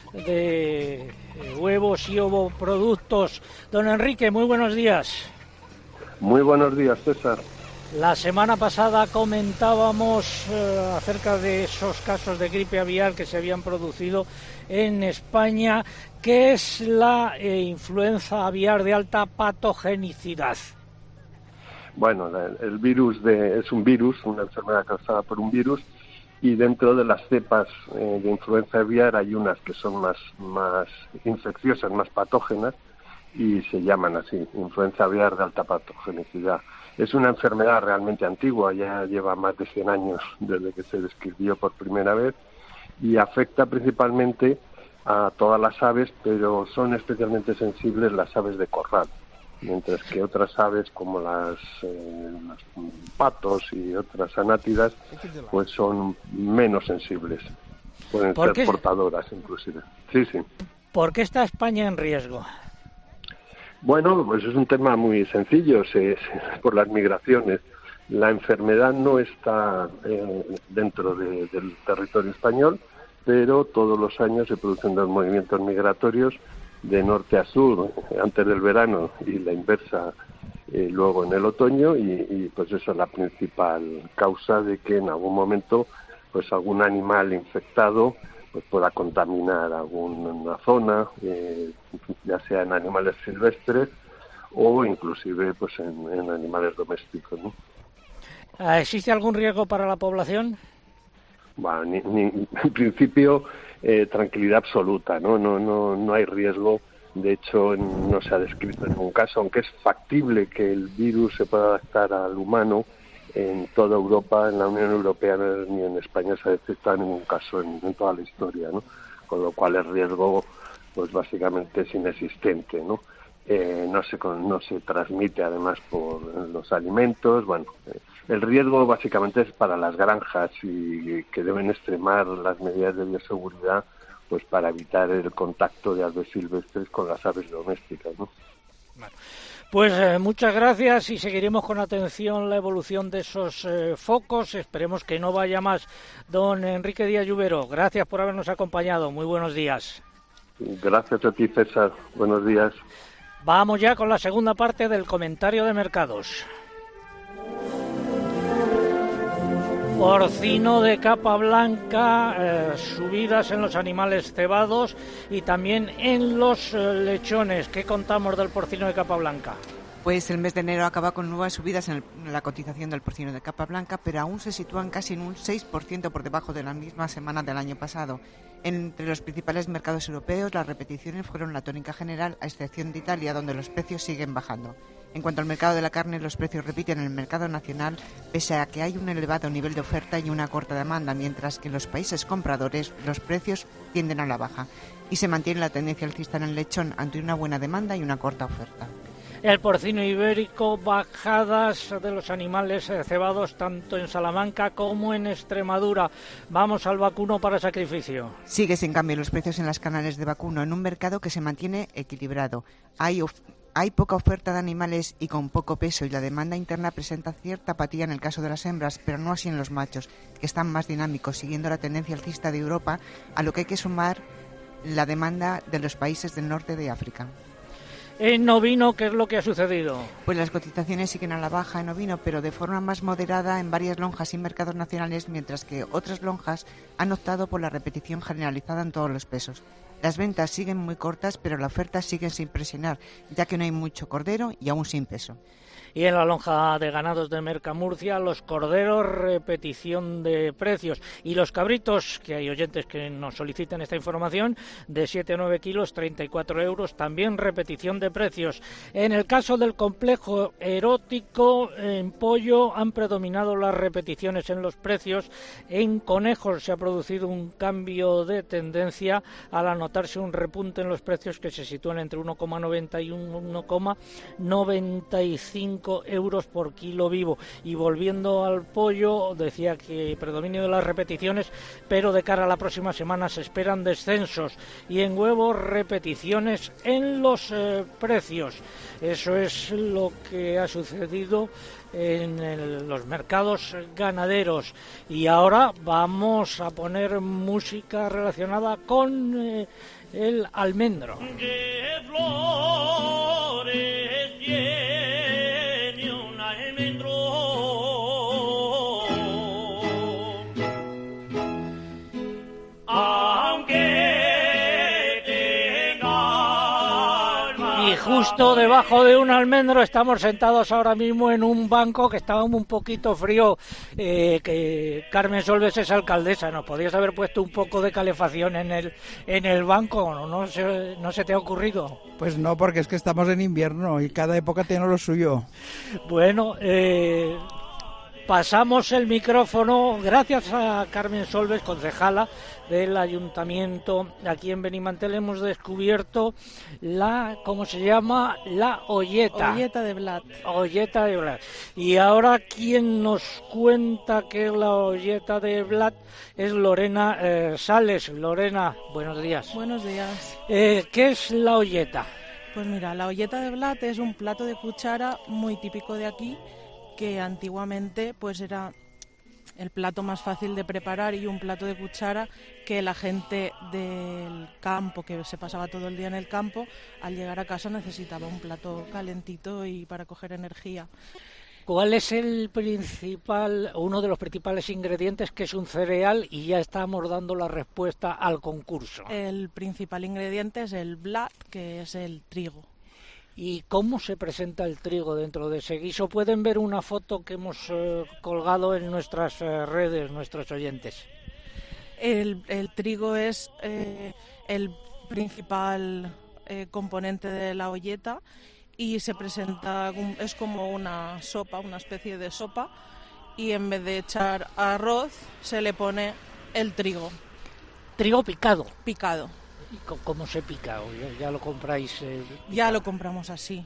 de Huevos y Ovoproductos. Don Enrique, muy buenos días. Muy buenos días, César. La semana pasada comentábamos eh, acerca de esos casos de gripe aviar que se habían producido en España. ¿Qué es la eh, influenza aviar de alta patogenicidad? Bueno, el, el virus de, es un virus, una enfermedad causada por un virus, y dentro de las cepas eh, de influenza aviar hay unas que son más, más infecciosas, más patógenas, y se llaman así, influenza aviar de alta patogenicidad. Es una enfermedad realmente antigua, ya lleva más de cien años desde que se describió por primera vez, y afecta principalmente a todas las aves, pero son especialmente sensibles las aves de corral, mientras que otras aves como las, eh, los patos y otras anátidas pues son menos sensibles, pueden ser qué? portadoras inclusive. Sí, sí. ¿Por qué está España en riesgo? Bueno, pues es un tema muy sencillo, se, se, por las migraciones. La enfermedad no está eh, dentro de, del territorio español, pero todos los años se producen dos movimientos migratorios de norte a sur, antes del verano y la inversa eh, luego en el otoño, y, y pues esa es la principal causa de que en algún momento pues algún animal infectado pues pueda contaminar alguna zona, eh, ya sea en animales silvestres o inclusive pues en, en animales domésticos, ¿no? ¿Existe algún riesgo para la población? Bueno, ni, ni, en principio eh, tranquilidad absoluta, ¿no? No, no, no hay riesgo. De hecho, no se ha descrito en ningún caso, aunque es factible que el virus se pueda adaptar al humano. En toda Europa, en la Unión Europea ni en España se ha detectado ningún caso en, en toda la historia, ¿no? Con lo cual el riesgo, pues básicamente es inexistente, ¿no? Eh, no se no se transmite además por los alimentos. Bueno, eh, el riesgo básicamente es para las granjas y que deben extremar las medidas de bioseguridad, pues para evitar el contacto de aves silvestres con las aves domésticas, ¿no? Bueno. Pues eh, muchas gracias y seguiremos con atención la evolución de esos eh, focos. Esperemos que no vaya más. Don Enrique Díaz Lluvero, gracias por habernos acompañado. Muy buenos días. Gracias a ti, César. Buenos días. Vamos ya con la segunda parte del comentario de mercados. Porcino de capa blanca, eh, subidas en los animales cebados y también en los eh, lechones. ¿Qué contamos del porcino de capa blanca? Pues el mes de enero acaba con nuevas subidas en, el, en la cotización del porcino de capa blanca, pero aún se sitúan casi en un seis por ciento por debajo de la misma semana del año pasado. Entre los principales mercados europeos, las repeticiones fueron la tónica general, a excepción de Italia, donde los precios siguen bajando. En cuanto al mercado de la carne, los precios repiten en el mercado nacional, pese a que hay un elevado nivel de oferta y una corta demanda, mientras que en los países compradores los precios tienden a la baja y se mantiene la tendencia alcista en el lechón ante una buena demanda y una corta oferta. El porcino ibérico, bajadas de los animales cebados tanto en Salamanca como en Extremadura. Vamos al vacuno para sacrificio. Sigue sin cambio los precios en las canales de vacuno en un mercado que se mantiene equilibrado. Hay of- Hay poca oferta de animales y con poco peso, y la demanda interna presenta cierta apatía en el caso de las hembras, pero no así en los machos, que están más dinámicos, siguiendo la tendencia alcista de Europa, a lo que hay que sumar la demanda de los países del norte de África. En ovino, ¿qué es lo que ha sucedido? Pues las cotizaciones siguen a la baja en ovino, pero de forma más moderada en varias lonjas y mercados nacionales, mientras que otras lonjas han optado por la repetición generalizada en todos los pesos. Las ventas siguen muy cortas, pero la oferta sigue sin presionar, ya que no hay mucho cordero y aún sin peso. Y en la lonja de ganados de Mercamurcia, los corderos, repetición de precios. Y los cabritos, que hay oyentes que nos solicitan esta información, de siete a nueve kilos, treinta y cuatro euros, también repetición de precios. En el caso del complejo erótico, en pollo han predominado las repeticiones en los precios. En conejos se ha producido un cambio de tendencia al anotarse un repunte en los precios que se sitúan entre uno coma noventa y uno coma noventa y cinco euros por kilo vivo. Y volviendo al pollo, decía que predominio de las repeticiones, pero de cara a la próxima semana se esperan descensos. Y en huevos, repeticiones en los eh, precios. Eso es lo que ha sucedido en el, los mercados ganaderos. Y ahora vamos a poner música relacionada con eh, el almendro. De flores tiene un almendro, aunque tenga alma. Y justo debajo de un almendro estamos sentados ahora mismo en un banco que estaba un poquito frío, eh, que Carmen Solves es alcaldesa. ¿Nos podías haber puesto un poco de calefacción en el en el banco? ¿No, no, se, no se te ha ocurrido? Pues no, porque es que estamos en invierno y cada época tiene lo suyo. Bueno, eh, pasamos el micrófono, gracias a Carmen Solves, concejala del Ayuntamiento. Aquí en Benimantel hemos descubierto la, ¿cómo se llama? La olleta. Olleta de blat. Olleta de blat. Y ahora quien nos cuenta que es la olleta de blat es Lorena eh, Sales. Lorena, buenos días. Buenos días. Eh, ¿Qué es la olleta? Pues mira, la olleta de blat es un plato de cuchara muy típico de aquí, que antiguamente pues era el plato más fácil de preparar y un plato de cuchara que la gente del campo, que se pasaba todo el día en el campo, al llegar a casa necesitaba un plato calentito y para coger energía. ¿Cuál es el principal, uno de los principales ingredientes, que es un cereal? Y ya estamos dando la respuesta al concurso. El principal ingrediente es el blat, que es el trigo. ¿Y cómo se presenta el trigo dentro de ese guiso? Pueden ver una foto que hemos eh, colgado en nuestras eh, redes, nuestros oyentes. El, el trigo es eh, el principal eh, componente de la olleta y se presenta, es como una sopa, una especie de sopa, y en vez de echar arroz se le pone el trigo. ¿Trigo picado? Picado. ¿Y cómo se pica? ¿Ya, ya lo compráis? Eh, ya lo compramos así.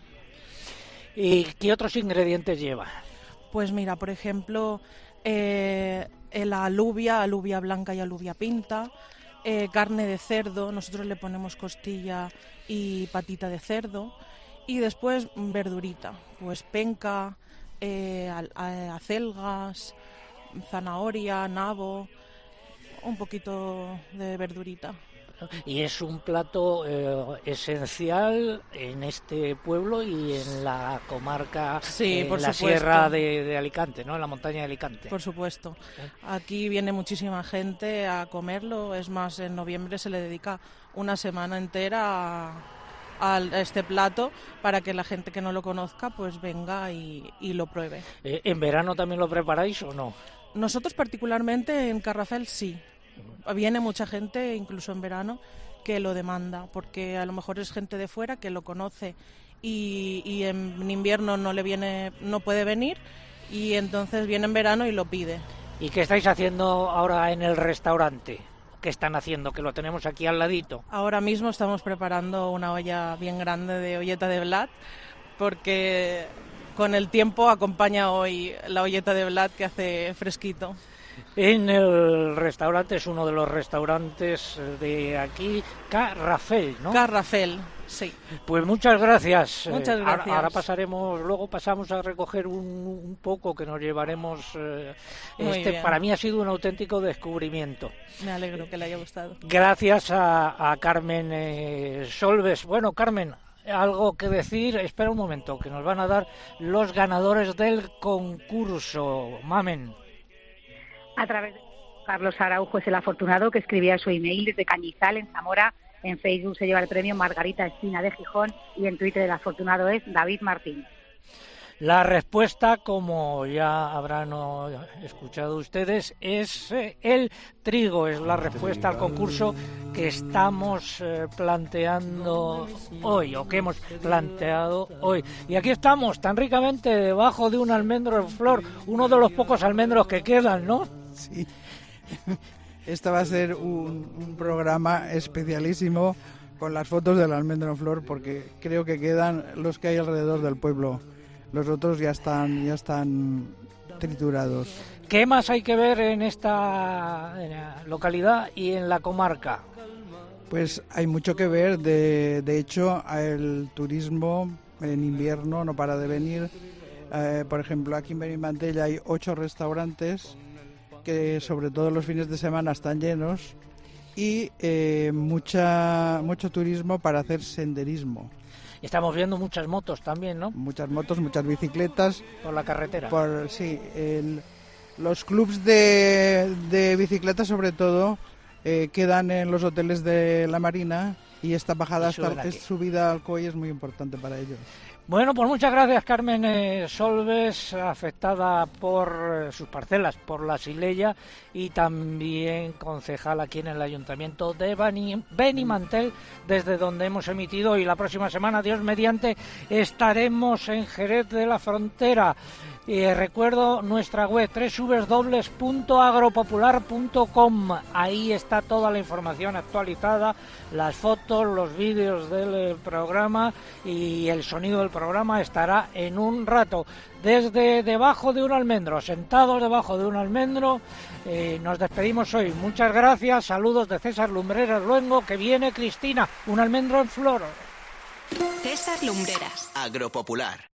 ¿Y qué otros ingredientes lleva? Pues mira, por ejemplo, eh, la alubia, alubia blanca y alubia pinta, eh, carne de cerdo, nosotros le ponemos costilla y patita de cerdo, y después verdurita, pues penca, eh, acelgas, zanahoria, nabo, un poquito de verdurita. Y es un plato eh, esencial en este pueblo y en la comarca, sí, en por la supuesto. sierra de, de Alicante, ¿no? En la montaña de Alicante. Por supuesto. Aquí viene muchísima gente a comerlo. Es más, en noviembre se le dedica una semana entera a, a este plato para que la gente que no lo conozca pues venga y, y lo pruebe. Eh, ¿En verano también lo preparáis o no? Nosotros particularmente en Carrafel sí. Viene mucha gente, incluso en verano, que lo demanda, porque a lo mejor es gente de fuera que lo conoce y, y en invierno no le viene, no puede venir, y entonces viene en verano y lo pide. ¿Y qué estáis haciendo ahora en el restaurante? ¿Qué están haciendo? Que lo tenemos aquí al ladito. Ahora mismo estamos preparando una olla bien grande de olleta de blat porque con el tiempo acompaña hoy la olleta de blat que hace fresquito. En el restaurante, es uno de los restaurantes de aquí, Carrafel, ¿no? Carrafel, sí. Pues muchas gracias. Muchas gracias. Ahora, ahora pasaremos, luego pasamos a recoger un, un poco que nos llevaremos. Eh, este bien. Para mí ha sido un auténtico descubrimiento. Me alegro que le haya gustado. Gracias a, a Carmen eh, Solves. Bueno, Carmen, algo que decir. Espera un momento, que nos van a dar los ganadores del concurso. Mamen. A través de Carlos Araujo es el afortunado que escribía su email desde Cañizal, en Zamora. En Facebook se lleva el premio Margarita Espina de Gijón y en Twitter el afortunado es David Martín. La respuesta, como ya habrán oh, escuchado ustedes, es eh, el trigo. Es la respuesta al concurso que estamos eh, planteando hoy, o que hemos planteado hoy. Y aquí estamos, tan ricamente debajo de un almendro en flor, uno de los pocos almendros que quedan, ¿no? Sí. Este va a ser un, un programa especialísimo con las fotos del almendro en flor, porque creo que quedan los que hay alrededor del pueblo. Los otros ya están ya están triturados. ¿Qué más hay que ver en esta en la localidad y en la comarca? Pues hay mucho que ver. De, de hecho, el turismo en invierno no para de venir. Eh, por ejemplo, aquí en Benimantell hay ocho restaurantes que sobre todo los fines de semana están llenos y eh, mucha mucho turismo para hacer senderismo. Estamos viendo muchas motos también, ¿no? Muchas motos, muchas bicicletas. Por la carretera. Por, sí, el, los clubs de, de bicicletas sobre todo eh, quedan en los hoteles de la Marina y esta bajada, y hasta es subida al Coy es muy importante para ellos. Bueno, pues muchas gracias, Carmen eh, Solves, afectada por eh, sus parcelas, por la Sileya, y también concejal aquí en el Ayuntamiento de Benimantell, desde donde hemos emitido, y la próxima semana, Dios mediante, estaremos en Jerez de la Frontera. Eh, recuerdo nuestra web doble u doble u doble u punto agropopular punto com. Ahí está toda la información actualizada, las fotos, los vídeos del eh, programa, y el sonido del programa estará en un rato. Desde debajo de un almendro, sentados debajo de un almendro, eh, nos despedimos hoy. Muchas gracias, saludos de César Lumbreras Luengo, que viene Cristina, un almendro en flor. César Lumbreras. Agropopular.